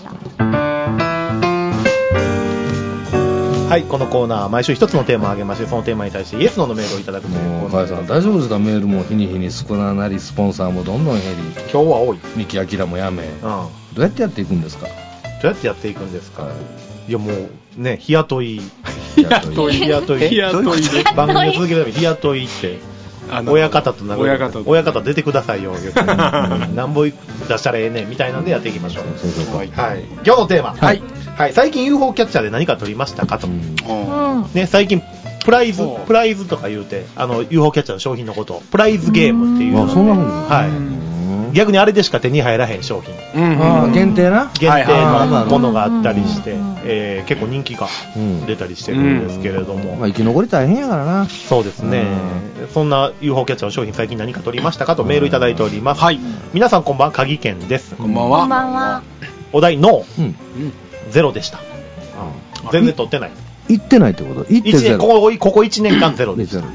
はい、このコーナーは毎週一つのテーマを挙げまして、そのテーマに対してイエスノーのメールをいただくというコーナー。 河合さん大丈夫ですか。メールも日に日に少ななり、スポンサーもどんどん減り、 今日は多い。 ミキアキラもやめ、うん、どうやってやっていくんですか。どうやってやっていくんですか。はい、いやもうね、日雇い日雇い日雇い日雇いで番組を続けるために日雇いって親方となる親方親方出てくださいよ何本出したらええねんみたいなんでやっていきましょう。そうそうそう、はい、今日のテーマ、はいはい、最近 ユーフォー キャッチャーで何か撮りましたかと、うんね、最近プライズプライズとか言うてあの ユーフォー キャッチャーの商品のことをプライズゲームっていうの、 あ、そんなふうに、 はい、逆にあれでしか手に入らへん商品、 うんうん、限定な限定のものがあったりして、えー、結構人気が出たりしてるんですけれども、 うんまあ、生き残り大変やからな。 そうですね、うん、そんな ユーフォー キャッチャーの商品最近何か取りましたかとメールいただいております、はい、皆さんこんばんは、鍵健です。 こんばんは。 こんばんは。 お題ノー、うん、ゼロでした、うん、全然取ってない。 行ってないってこと。行ってゼロ。 ここ、ここいちねんかんゼロです。うん、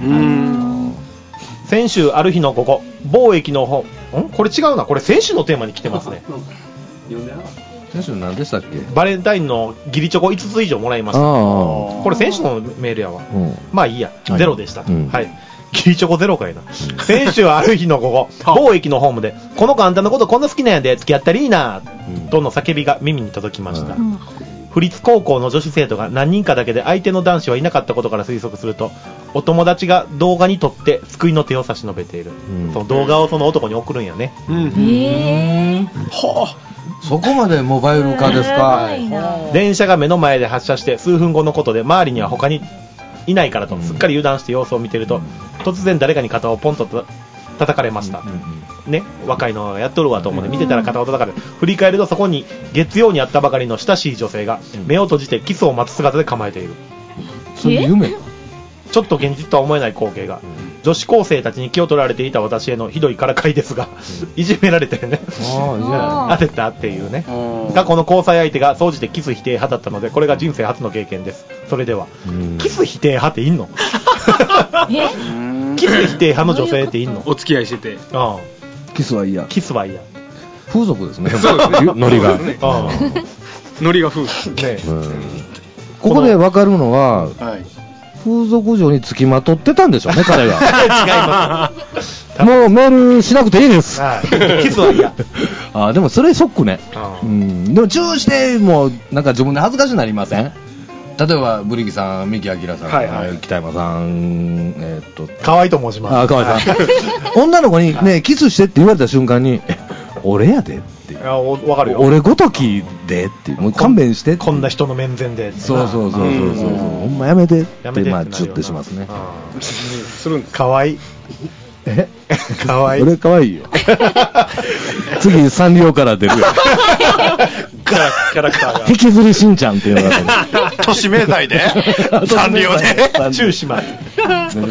先週ある日の午後、貿易の本、んこれ違うな、これ先週のテーマに来てますね。 先週何でしたっけ。 バレンタインの義理チョコいつつ以上もらいました。これ先週のメールやわ、うん、まあいいや、ゼロでした、うん、はい。義理チョコゼロかいな、うん、先週ある日の午後貿易のホームでこの子あんたのことこんな好きなんやで付き合ったらいいな、うん、との叫びが耳に届きました、うん、府立高校の女子生徒が何人かだけで相手の男子はいなかったことから推測すると、お友達が動画に撮って救いの手を差し伸べている、うん、その動画をその男に送るんやね、うん、へーはあ、そこまでモバイル化ですか。 電車が目の前で発車して数分後のことで、周りには他にいないからとすっかり油断して様子を見ていると、突然誰かに肩をポンと叩かれました、うんうんうん、ね、若いのやっとるわと思って見てたら肩を叩かれる。振り返るとそこに月曜に会ったばかりの親しい女性が目を閉じてキスを待つ姿で構えている。 それ夢。 ちょっと現実とは思えない光景が、女子高生たちに気を取られていた私へのひどいからかいですが、いじめられてね、当てたっていうね。過去の交際相手が総じてキス否定派だったので、これが人生初の経験です。それではキス否定派っていんの？えキス否定派の女性っていんの？ お付き合いしてて、ああキスは嫌。 キスは嫌。 風俗ですね。ノリが。 ノリが風俗。ね。 ここで分かるのは、はい、風俗嬢に付きまとってたんでしょうね、彼が。違います。もうメールしなくていいです。 キスは嫌。 あ、でもそれショックね。うん。でもチューしてもなんか自分で恥ずかしくなりません？例えばブリギさん、三木明さん、はいはい、北山さん、えー、っと河合と申します。 あ、河合さん。女の子にねキスしてって言われた瞬間に、俺やでっていう。 あ、わかるよ。 俺ごときでっていう。もう勘弁してって。 こんな人の面前で。 そうそうそうそうそう。ほんまやめてってまあチュッてしますね。 するんです。河合。 え？ かわいい。 俺かわいいよ。次サンリオから出るよ。 キャラクターが。 引きずりしんちゃんっていうのが都市名題でサンリオでチューします。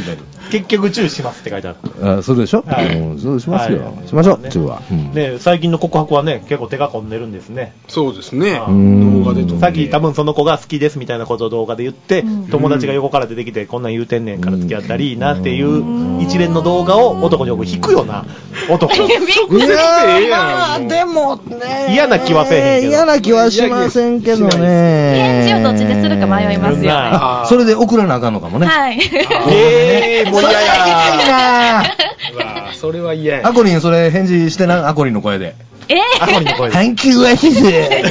結局チューしますって書いてある。 あ、そうでしょ、はい、うん、そうしますよ。はい、しましょう、ね、チューは、うん。 ね、最近の告白はね、結構手が込んでるんですね。 そうですね。 動画でと。さっき多分その子が好きですみたいなことを動画で言って、友達が横から出てきて、こんなん言うてんねんから付き合ったりなっていう一連の動画を男によく引くような男。いやー、でもね、 嫌な気はせえへんけど。 嫌な気はしませんけどね。 返事をどっちでするか迷いますよね。 それで送らなあかんのかもね。 はい。 えー、もう嫌やー。それは嫌や。 アコリン、それ返事してな、アコリンの声で。 えー、 アコリンの声で。 サンキューアシス。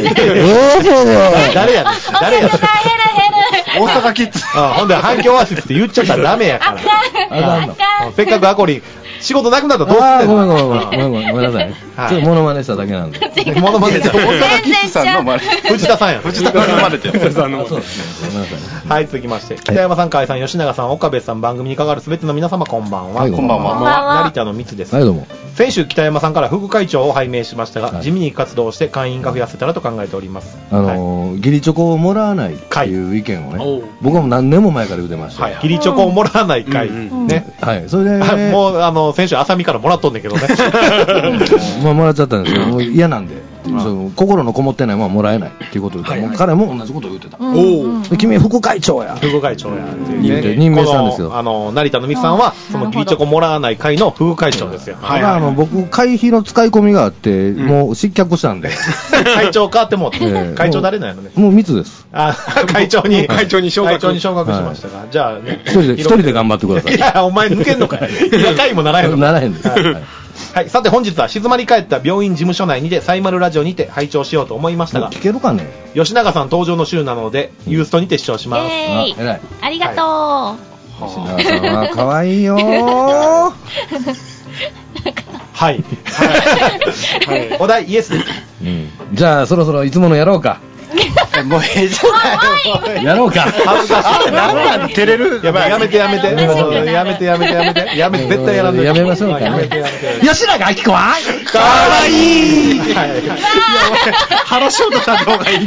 誰やねん。誰やねん。 大阪キッズ。 ほんで、反響アシスって言っちゃったらダメやから。 あかんの。 せっかくアコリン、仕事なくなったらどうすんの？ごめんごめんごめんごめんごめんごめんなさい。ちょっとモノマネしただけなんで。 モノマネした。 大阪キッズさんの真似。 藤田さんや。 藤田さんの真似て。藤田さんの。 そうですね。ごめんなさい。 はい、続きまして。北山さん、河合さん、吉永さん、岡部さん、番組に関わるすべての皆様、こんばんは。 はい、 こんばんは。 成田の密です。 はい、どうも。 先週、北山さんから副会長を拝命しましたが、地味に活動して会員が増やせたらと考えております。 あの、義理チョコをもらわないっていう意見をね、僕はもう何年も前から言ってました。 義理チョコをもらわない会。ね。 はい、それで。 もう、あの、先週、浅見からもらっとんねんけどね。 まあ、もらっちゃったんですけど、もう嫌なんで。そう心のこもってないものはもらえないっていうことで、はいはい、もう彼も同じことを言ってた。お君副会長や。 副会長や。 言って任命したんですよ。 あの成田のみさんはその義理チョコもらわない会の副会長ですよ。 はいはいはい、あの僕会費の使い込みがあって、うん、もう失脚したんで。 会長変わってもうて、えー、会長誰なんやろね。 もう密です。 あ会長に会長に昇格会長に昇格しましたが、はい、じゃあね一人で一人で頑張ってください。 いやお前抜けんのかい。い会もならへんの。 ならへんです。はいはいはい、さて本日は静まり返った病院事務所内にてサイマルラジオにて拝聴しようと思いましたが、 聞けるかね。 吉永さん登場の週なのでユーストにて視聴します。 えー、あ, ありがとう、はい、吉永さんは可愛いよー。 はい、はい、お題イエスです、 うん、じゃあそろそろいつものやろうか。 もうええじゃないやろうか。 恥ずかしい。なんなん照れる。 やめやめてやめてやめてやめてやめてやめてやめて絶対やらんで。 やめましょうか。 やめてやめて。 吉永明子はかわいい。腹ショートした方がいい。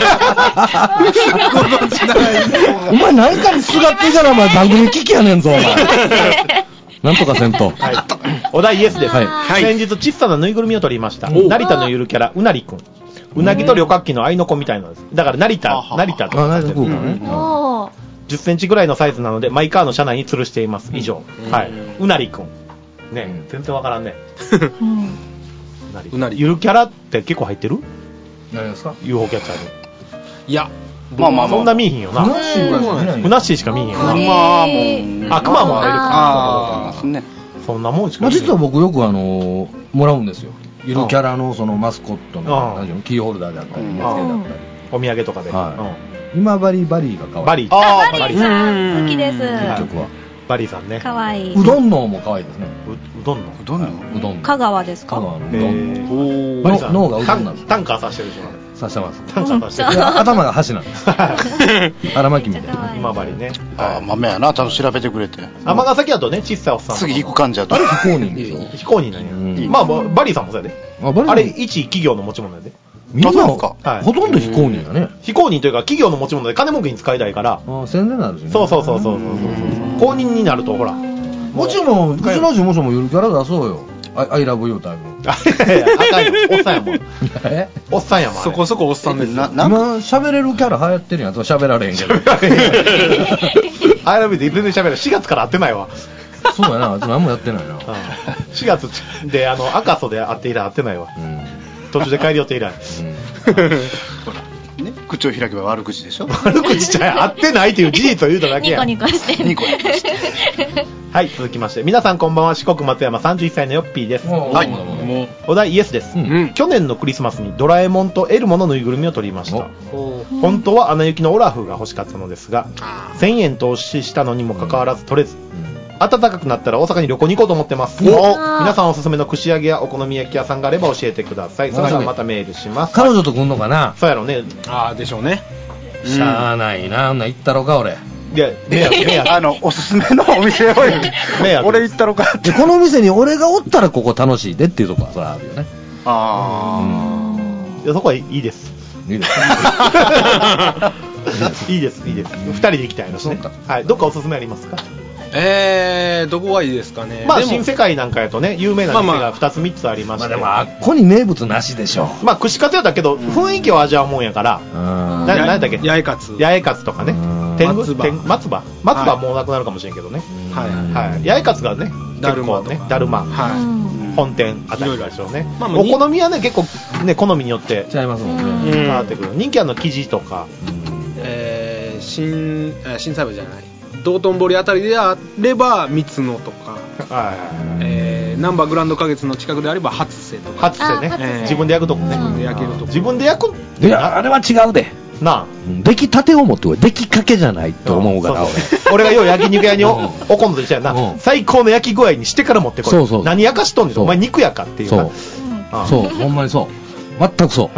お前何かにすがっていたらお前番組聞きやねんぞお前。なんとかせんと。 はい。お題イエスです。はい。先日小さなぬいぐるみを取りました。成田のゆるキャラうなりくん。うなぎと旅客機の愛の子みたいなんです。だから成田、成田とか。じゅっセンチぐらいのサイズなので、マイカーの車内に吊るしています。以上。はい。うなりくん。ね、全然わからんね。うなり。ゆるキャラって結構入ってる？ 何ですか？ ユーフォー キャッチャーで。 いや、 まあまあそんな見えひんよな。 ふなっしーぐらいしか見ない。 ふなっしーしか見えへんよな。 熊も。 あ、熊も入るか。 ああ、ね。 そんなもんしか見えへん。 実は僕よくあの、もらうんですよ。ゆるキャラのそのマスコットのキーホルダーであったり、目付けだったり、 お土産とかで。 今治バリーが可愛い。 バリー。 ああ、バリーさん好きです。 結局は。 バリーさんね。 可愛い。 うどんのも可愛いですね。 うどんの？ うどんの？ うどん。 香川ですか？ 香川のうどん。 バリーさん。 脳がうどんなんです。 タンカーさしてるでしょ。 さしてます。 タンカーさしてる。 頭が箸なんです。荒巻みたいな。 今治ね。 ああ、豆やな。多分調べてくれて。 尼崎だとね、小さいおっさん。 次引く感じだと。 あれ非公認ですよ。 非公認なんや。まあバリーさんもそうやで。あれ一企業の持ち物やで。 みんなほとんど非公認やね。 非公認というか企業の持ち物で金儲けに使いたいから。 ああ、宣伝になるしね。 そうそうそうそうそうそう。公認になるとほら。 もちろんうちの事務所もゆるキャラ出そうよ。アイラブユータイム。 あかんよ。おっさんやもん。え？おっさんやもん。 そこそこおっさんです。 今喋れるキャラ流行ってるやん。喋られへんけど。 アイラブユーって全然喋れない。しがつから会ってないわ。 そうやな。あいつ何もやってないな。 しがつであの赤楚で会って以来会ってないわ。途中で帰り予定以来。 ほら。ね、口を開けば悪口でしょ。 悪口じゃ合ってないという事実を言うただけや。 ニコニコしてニコニコして。 はい、続きまして皆さんこんばんは。四国松山さんじゅういっさいのヨッピーです。 はい。 お題イエスです、うん、去年のクリスマスにドラえもんとエルモのぬいぐるみを取りました。本当はアナ雪のオラフが欲しかったのですがせんえん投資したのにもかかわらず取れず、暖かくなったら大阪に旅行に行こうと思ってます。皆さんおすすめの串揚げやお好み焼き屋さんがあれば教えてください。それではまたメールします。 彼女と来んのかな。 そうやろね。 ああでしょうね。 しゃあないな。あんな行ったろか俺。 いや、 迷惑、迷惑。あの、おすすめのお店を、俺行ったろかって。 この店に俺がおったらここ楽しいでっていうとこはそれあるよね。 ああ。いや、そこはいいです。 いいです。 いいです、いいです。二人で行きたいのね。はい、どっかおすすめありますか？ えー、どこがいいですかね。 まあ新世界なんかやとね、有名な店がふたつみっつありまして、 まあまあ、でもあっこに名物なしでしょ。 まあ串カツやったけど、雰囲気を味わうもんやから、な何やったっけ、 八重カツ八重カツとかね、天狗松葉松葉はもうなくなるかもしれんけどね、はいはい、八重カツがね、結構ね、だるま、本店あたりでしょうね。お好みはね、結構ね、好みによって違いますもんね、 変わってくる。人気あるの生地とか、 えー、新新細部じゃない、道頓堀あたりであれば三つのとか、えー、難波グランド花月の近くであれば初瀬とか、 初瀬ね、えー、自分で焼くとこね、 自分で焼けるとこ、 自分で焼く。 いや、あれは違うでなあ、出来たてを持ってこい、出来かけじゃないと思うから、 俺俺がよう焼肉屋に お, お今度と一緒やな、うん、最高の焼き具合にしてから持ってこい。 そうそう、 何焼かしとんねん、お前肉やかっていう。 そうそう、ほんまにそう、全くそう。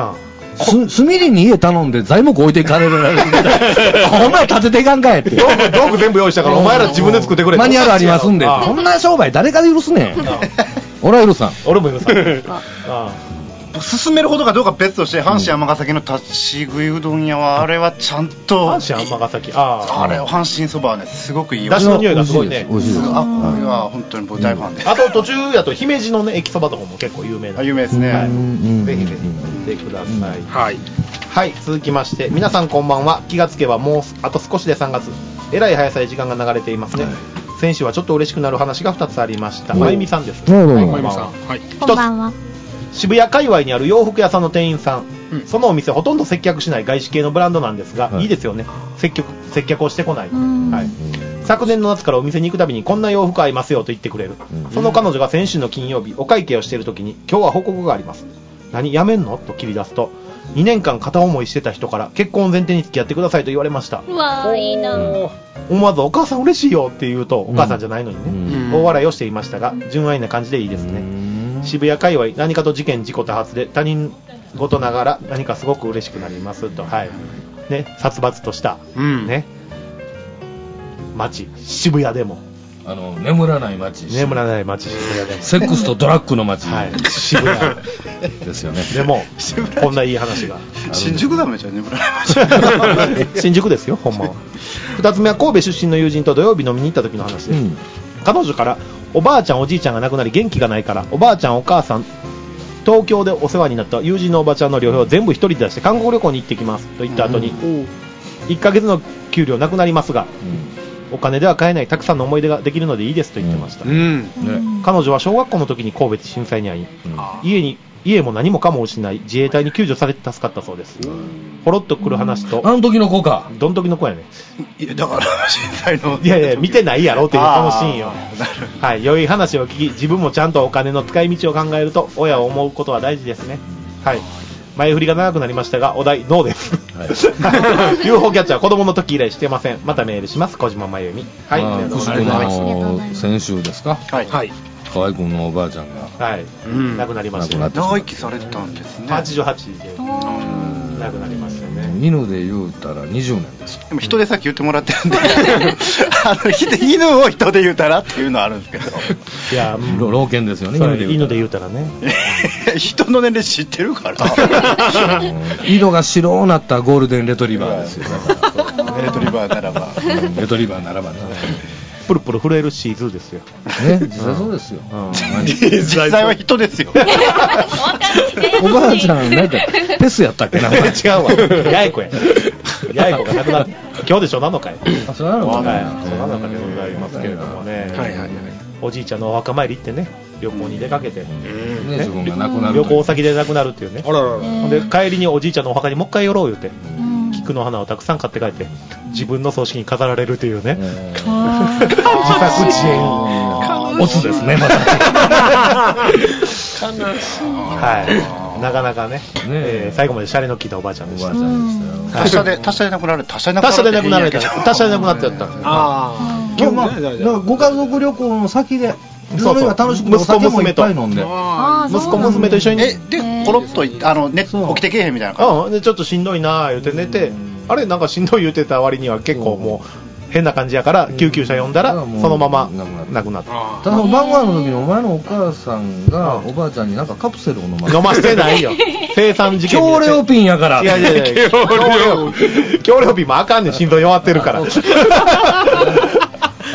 すみりに家頼んで材木置いていかれるられるみたいなお前立てていかんかいって道具道具全部用意したからお前ら自分で作ってくれ、 マニュアルありますんで、こんな商売誰かで許すねん。俺は許さん。 俺も許さん。あ進めるほどかどうか別として、阪神尼崎の立ち食いうどん屋はあれはちゃんと、 阪神尼崎、ああれ阪神そばはね、すごくいいよ。 だしの匂いがすごいね。 美味しいです。 あ、これは本当に僕大ファンで。 あと途中やと姫路のね駅そばとかも結構有名な。 有名ですね。 ぜひぜひ見てください。はい。はい、続きまして皆さんこんばんは。気がつけばもうあと少しでさんがつ。えらい速さで時間が流れていますね。先週はちょっと嬉しくなる話がふたつありました。まゆみさんです。 まゆみさん。 はい。こんばんは。 渋谷界隈にある洋服屋さんの店員さん、うん、そのお店ほとんど接客しない外資系のブランドなんですが、はい、いいですよね、接客接客をしてこない、はい、昨年の夏からお店に行くたびにこんな洋服合いますよと言ってくれる、うん、その彼女が先週の金曜日お会計をしている時に今日は報告があります。何やめんのと切り出すと、にねんかん片思いしてた人から結婚を前提に付き合ってくださいと言われました。 うわーいいな、うん、 思わずお母さん嬉しいよって言うと、お母さんじゃないのにね、うん、大笑いをしていましたが純愛な感じでいいですね。渋谷界隈何かと事件事故多発で他人事ながら何かすごく嬉しくなりますと、はいね、殺伐とした、うんね、街渋谷でもあの眠らない街、 眠らない街渋谷でもセックスとドラッグの街、 はい、渋谷ですよね。 でもこんないい話が新宿だめじゃ眠らない街新宿ですよほんまは。ふたつめは神戸出身の友人と土曜日飲みに行った時の話です、うん、彼女からおばあちゃんおじいちゃんが亡くなり元気がないからおばあちゃんお母さん東京でお世話になった友人のおばちゃんの旅費を全部一人で出して韓国旅行に行ってきますと言った後に、うん、いっかげつの給料なくなりますが、うん、お金では買えないたくさんの思い出ができるのでいいですと言ってました、うんうんね、彼女は小学校の時に神戸震災に遭い、うん、家に家も何もかも失い自衛隊に救助されて助かったそうです。ほろっとくる話と、 あの時の子か、 どん時の子やね。 いやだから震災のいやいや見てないやろっていうこのシーンよ。はい、良い話を聞き自分もちゃんとお金の使い道を考えると親を思うことは大事ですね。はい、前振りが長くなりましたがお題ノーです、はい、ユーフォー キャッチャー子供の時以来してません。またメールします。小島真由美。はい、ありがとうございます。先週ですか。 はい、はい河合君のおばあちゃんが、 はい、うん、亡くなりましたね。 長生きされたんですね。 はちじゅうはちで亡くなりましたね。 犬で言うたらにじゅうねんです。 でも人でさっき言ってもらってるんであの犬を人で言うたらっていうのはあるんですけどいや老犬ですよね。 犬で言うたらね人の年齢知ってるから色が白になったゴールデンレトリバーですよレトリバーならばレトリバーならばねプルプル震えるシーズーですよ。 ね、実際そうですよ。 うん、実際は人ですよ。 おばあちゃん、なんか、ペスやったっけな。 違うわ。八重子や。八重子が亡くなって、今日でしょなのかい。 あ、そうなのかい。 そうなのかでございますけれどもね。はいはいはい。おじいちゃんのお墓参り行ってね、旅行に出かけて、ね、 自分が亡くなる。 旅行先で亡くなるっていうね。あららら。で、帰りにおじいちゃんのお墓にもう一回寄ろう言うて。菊の花をたくさん買って帰って自分の葬式に飾られるというね、えー、自作自演オツですねまたはい、なかなかね、ねえー、最後までシャレの効いたおばあちゃんでした。 達者で達者で亡くなられた達者で亡くなられた達者で亡くなっちゃった。 ああ、まあご家族旅行の先でそうそう、楽しくてお酒もいっぱい飲んで、 息子娘と一緒に、 えでコロッとあの、ね、起きてけえへんみたいな感じ、 うん、でちょっとしんどいなー言って寝て、あれなんかしんどい言ってた割には結構もう変な感じやから救急車呼んだらそのまま亡くなった。 ただ晩ご飯の時にお前のお母さんがおばあちゃんになんかカプセルを飲ませて飲ませてないよ生産事件強レオピンやから。 いやいやいや強レオピンもあかんねん、心臓弱ってるから強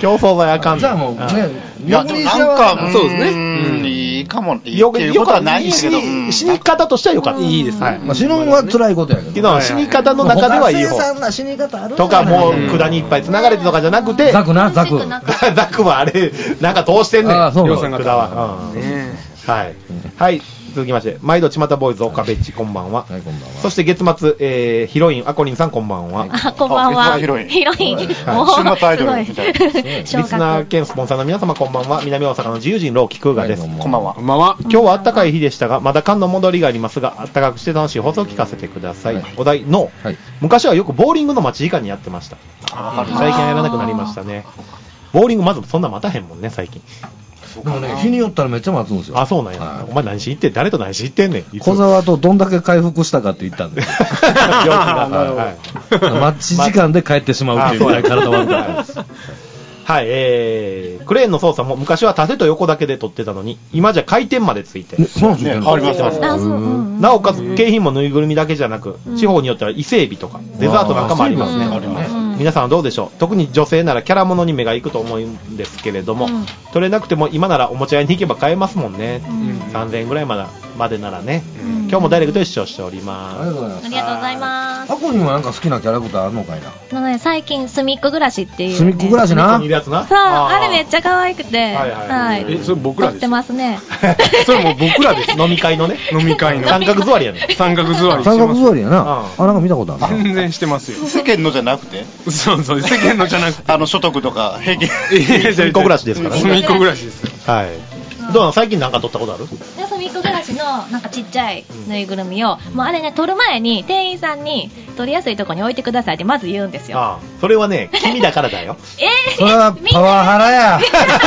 競争剤あかん。 じゃあもうね、 いや、なんか、 そうですね。 いいかも、いいっていうことはないんだけど、 死に方としてはよかった。 いいですね。 死ぬのは辛いことやけど。 けど、死に方の中ではいい方。 な死に方あるとか、もう、管にいっぱい繋がれてとかじゃなくて、 ザクな、ザク。 ザクはあれ、なんか通してんねん。 ああ、そうなんだ。管は。はい。はい。続きまして、毎度ちまたボーイズ岡部っち、こんばんは。はい、こんばんは。そして月末、えー、ヒロイン、アコリンさん、こんばんは。 あ、こんばんは。ヒロイン。ヒロイン。もう、 週末アイドルみたいな。 リスナー兼スポンサーの皆様、こんばんは。南大阪の自由人、ローキクーガです。 こんばんは。 こんばんは。 今日は暖かい日でしたが、まだ寒の戻りがありますが、暖かくして楽しい放送を聞かせてください。お題、ノー。昔はよくボーリングの待ち時間にやってました。最近はやらなくなりましたね。ボーリングまずそんな待たへんもんね、最近。 でもね、日によったらめっちゃ待つんですよ。 あ、そうなんや。はい、お前何し行って誰と何し行ってんねん。 小沢とどんだけ回復したかって言ったんですよ。はい、マッチ時間で帰ってしまうっていうぐらい体悪くないです。 はい、えー、クレーンの操作も昔は縦と横だけで撮ってたのに、今じゃ回転までついて。 そうなんですね。 ありますね。 なおかつ、景品もぬいぐるみだけじゃなく、地方によっては伊勢海老とか、デザートなんかもありますね。ありますね。皆さんはどうでしょう。特に女性ならキャラものに目が行くと思うんですけれども、うん、取れなくても今ならおもちゃ屋に行けば買えますもんね。うん、さんぜんえんぐらいまでまでならね、うん、今日もダイレクトで視聴しております。 ありがとうございます。ありがとうございます。 アコリンはなんか好きなキャラクターあるのかいな。 あのね、最近すみっこ暮らしっていう、ね、 すみっこ暮らしな。 いるやつな。 そう、あれめっちゃ可愛くて、はいはいはい。 え、それ僕らです。 撮ってますね。 それもう僕らです。 飲み会のね。 飲み会の。 三角座りやね。 三角座り。 三角座りやな。あ、なんか見たことある。 全然してますよ。 世間のじゃなくて。 そうそう、世間のじゃなくて。 あの所得とか平均。 すみっこ暮らしですからね。 すみっこ暮らしですよ。 はい。どうなの最近なんか撮ったことある？ すみっこ暮らしのなんかちっちゃいぬいぐるみを、もうあれね、撮る前に店員さんに撮りやすいところに置いてくださいってまず言うんですよ。ああ、 それはね、君だからだよ。 えー、 それはパワハラや。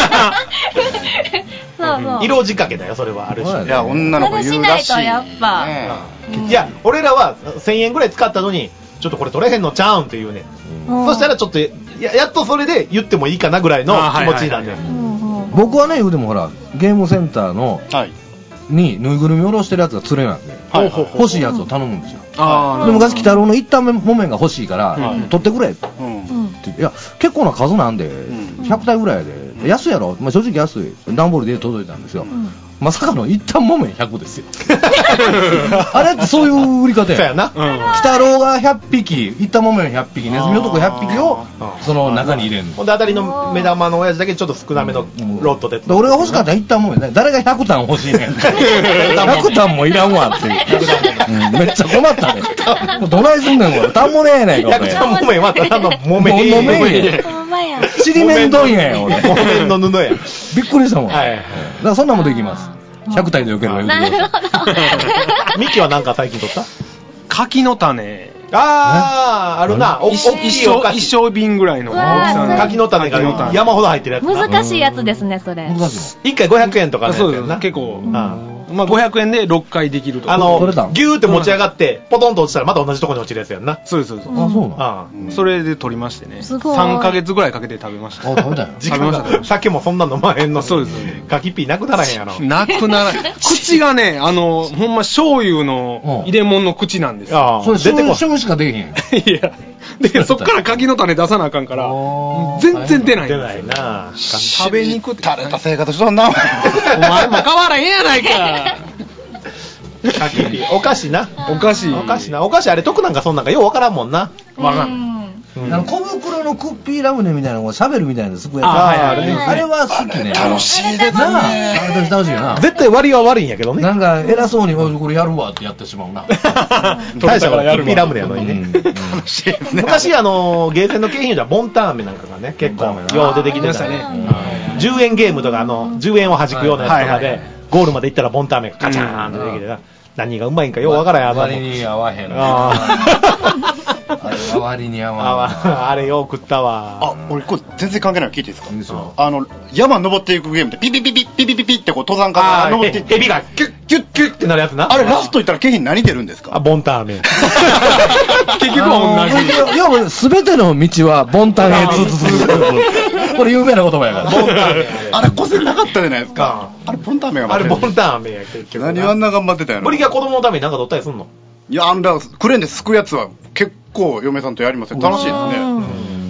そうそう。 色仕掛けだよ、それはある種。 いや、女の子言うらしい。 それしないとやっぱ。 ね、いや、俺らはせんえんぐらい使ったのに、ちょっとこれ取れへんのちゃうんっていうね。うん、そしたらちょっとや、やっとそれで言ってもいいかなぐらいの気持ちなんで。 僕はね、言うてもほら、ゲームセンターの、はい、にぬいぐるみを下ろしてるやつが連れなんで、はい、欲しいやつを頼むんですよ。はい、で昔、鬼太郎の一旦木綿が欲しいから、はい、取ってくれって、うん、っていや、結構な数なんで、うん、ひゃくたいぐらいで、安いやろ、まあ、正直安い、段ボールで届いたんですよ。うん、まさかの一旦木綿ひゃくですよ。あれってそういう売り方や。 そうやな。 鬼太郎がひゃっぴき、一旦木綿ひゃっぴき、ネズミ男ひゃっぴきをその中に入れるの。 ほんで当たりの目玉の親父だけちょっと少なめのロットで。 で俺が欲しかったら一旦木綿ね。誰がひゃくタン欲しいねん。ひゃくタンもいらんわっていう。うん、めっちゃ困ったね。どないすんねんこれ。タンもねえねんこれ。 ひゃくタン木綿はただの木綿。 木綿や。ちりめんどんやん俺。 木綿の布や。 びっくりしたもん。はい。だからそんなんもできます。ひゃくたいでよければよく。なるほど。 ミキはなんか最近取った？ 柿の種。 ああ、あるな。おっきいお菓子。 一升瓶ぐらいの大きさの。 柿の種が山ほど入ってるやつ。 難しいやつですね、それ。 一回ごひゃくえんとかね。 そうですな。結構。まあごひゃくえんでろっかいできるとか。 あの、ギューって持ち上がって、ポトンと落ちたらまた同じとこに落ちるやつやんな。 そうです、そうです。 あ、そうなの？それで取りましてね。さんかげつぐらいかけて食べました。 あ、食べたよ。 時間が、酒もそんな飲まへんの。 そうです。 柿ピーなくならへんやろ。 なくならへん。口がね、あの、ほんま醤油の入れ物の口なんですよ。 それ出てこ醤油しかできへん。 いや、で、そっから柿の種出さなあかんから、全然出ない。 出ないな。 食べにくって垂れた生活しとんな。 お前も変わらへんやないか。 柿ピー。お菓子な。 お菓子。 お菓子な。お菓子あれ得なんかそんなんかようわからんもんな。 わからん。 あの小袋のクッピーラムネみたいなのをシャベルみたいなのすくやつ。あれは好きね。 楽しいですね。 楽しいよな。 絶対割は悪いんやけどね。 なんか偉そうにこれやるわってやってしまうな。 大したからクッピーラムネやのにね。 楽しいですね。 昔あのゲーセンの景品ではボンタン飴なんかがね結構よう出てきてたね。じゅうえんゲームとかあのじゅうえんを弾くようなやつとかでゴールまで行ったらボンタン飴がカチャーンって出てきてな。何がうまいんかようわからんやん。 割に合わへん。あれ割に合わへん。あれよう食ったわ。 あ、俺これ全然関係ないの聞いていいですか？あの山登っていくゲームでピピピピピピピピってこう登山家が登っていってエビがキュッキュッキュッってなるやつな。 あれラストいったら景品何出るんですか？ あ、ボンタン飴。 結局同じ。 いや、すべての道はボンタンへ続く。これ有名な言葉やから。 ボンタン飴。あれ個性なかったじゃないですか。あれボンタン飴が。 あれボンタン飴や結局。 何あんな頑張ってたやろ。 ブリキは子供のために何か取ったりすんの？ いや、あんなクレーンですくうやつは結構嫁さんとやりますよ。楽しいですね。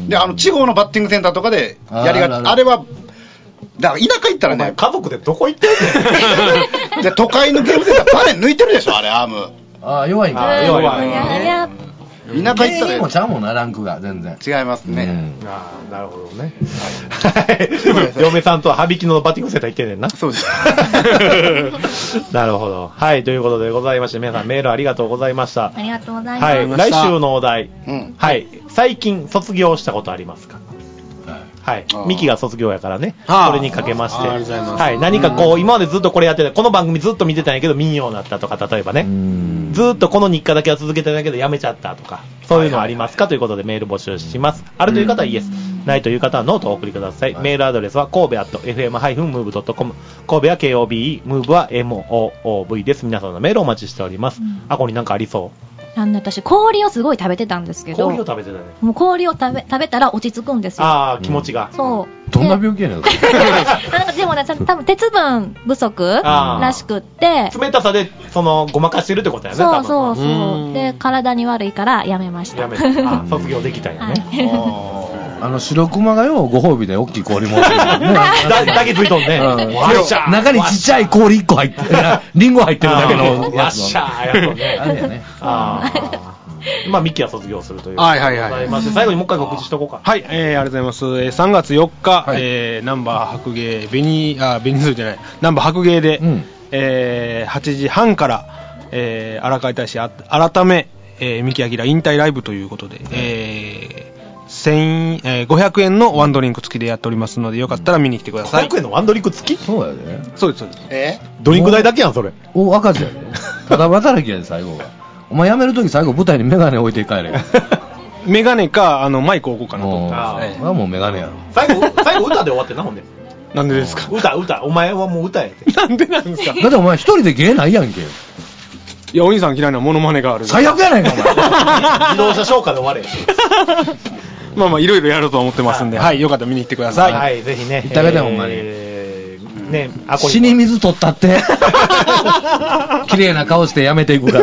で、あの、地方のバッティングセンターとかでやりがち。あれは、だから田舎行ったらね。 家族でどこ行ってんねん。で、都会のゲームセンターバネ抜いてるでしょ、あれ、アーム。 ああ、弱いんか。弱い。弱い。 田舎行ったら。 芸人もちゃうもんな、ランクが、全然。 違いますね。 ああ、なるほどね。はい。嫁さんとは羽引きのバッティングセンター行ってんねんな。 そうです。 なるほど。はい、ということでございまして、皆さんメールありがとうございました。 ありがとうございます。 はい、来週のお題。はい。最近卒業したことありますか？はい。ミキが卒業やからね。それにかけまして。はい。何かこう、今までずっとこれやってた、この番組ずっと見てたんやけど、見んようになったとか、例えばね。ずっとこの日課だけは続けてたんやけど、やめちゃったとか。そういうのありますかということでメール募集します。あるという方はイエス。ないという方はノートをお送りください。メールアドレスは、神戸アットエフエムハイフンムーブドットコム。神戸は ケーオービーイー、ムーブは エムオーオーブイ です。皆さんのメールをお待ちしております。あこになんかありそう？ あの私氷をすごい食べてたんですけど、 氷を食べてたね。 もう氷を食べ食べたら落ち着くんですよ。 ああ、気持ちが。 そう。 どんな病気やねん。 でもね、多分鉄分不足らしくって、 冷たさでそのごまかしてるってことやね。 そうそうそう。で体に悪いからやめました。 やめた。あ、卒業できたんやね。 あの白熊がよご褒美で大きい氷持ってるからね。 だけついとんね。 中にちっちゃい氷いっこ入って、リンゴ入ってるだけの。 わっしゃーやとね。 あれやね。 まあ、ミキは卒業するという。 はいはいはい。 最後にもう一回告知しとこうか。 はい、えー、ありがとうございます。えー、さんがつよっか、はい、えー、ナンバー白芸、ベニ、あ、ベニズルじゃない、ナンバー白芸で、うん、えー、はちじはんから、えー、荒川大使、改め、えー、ミキアキラ引退ライブということで、えー、千、えー、ごひゃくえんのワンドリンク付きでやっておりますので、よかったら見に来てください。 ごひゃくえんのワンドリンク付き？ そうやで。 そうです、そうです。 えー、ドリンク代だけやん、それ。 お、赤字やで。ただ働きやで、最後は。お前辞めるとき最後舞台にメガネ置いて帰れ。 メガネか、あの、マイク置こうかなと思ってますね。 ああ、もうメガネやろ。 最後、最後歌で終わってな、ほんで。 なんでですか？ 歌、歌。お前はもう歌やて。 なんでなんですか？ だってお前一人で芸ないやんけ。 いや、お兄さん嫌いなモノマネがある。 最悪やないか、お前。 自動車消化で終われ。 まあまあ、いろいろやると思ってますんで、はい、よかったら見に行ってください。 はい、ぜひね。 行ってあげて、ほんまに。 ね、 死に水取ったって。綺麗な顔してやめていくから。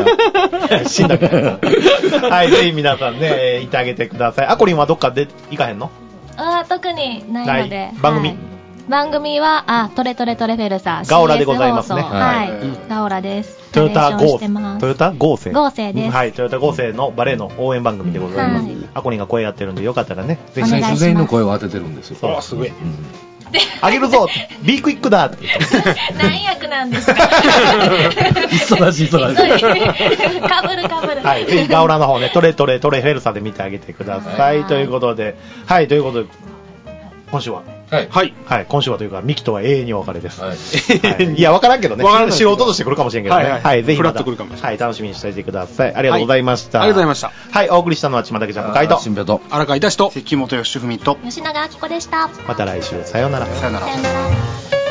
死んだから。はい、ぜひ皆さんね、行ってあげてください。アコリンはどっかで行かへんの？ ああ、特にないので。 番組、 はい、番組は、あ、トレトレトレフェルサー。 ガオラでございますね。 はい。ガオラです。 トヨタゴー、トヨタゴーセ。 ゴーセです。 はい、トヨタゴーセのバレーの応援番組でございます。アコリンが声やってるんで、よかったらね、 ぜひ。選手全員の声を当ててるんですよ。 そう、すごい。あげるぞビークイックだって何役なんですか？ 忙しい忙しいかぶるかぶる。 はい、ぜひガオラの方ね、トレトレトレフェルサで見てあげてください。ということで、はい、ということで、今週ははい。 はい。はい。今週はというか、ミキとは永遠にお別れです。はい。いや、わからんけどね。素人として来るかもしれんけどね。はい。ぜひ。フラッと来るかもしれない。はい。楽しみにしておいてください。ありがとうございました。 ありがとうございました。 はい。お送りしたのは、ちまたけちゃんのカイト。 新平と。 荒川いたしと。 関本義文と。 吉永明子でした。 また来週。さようなら。 さようなら。 さようなら。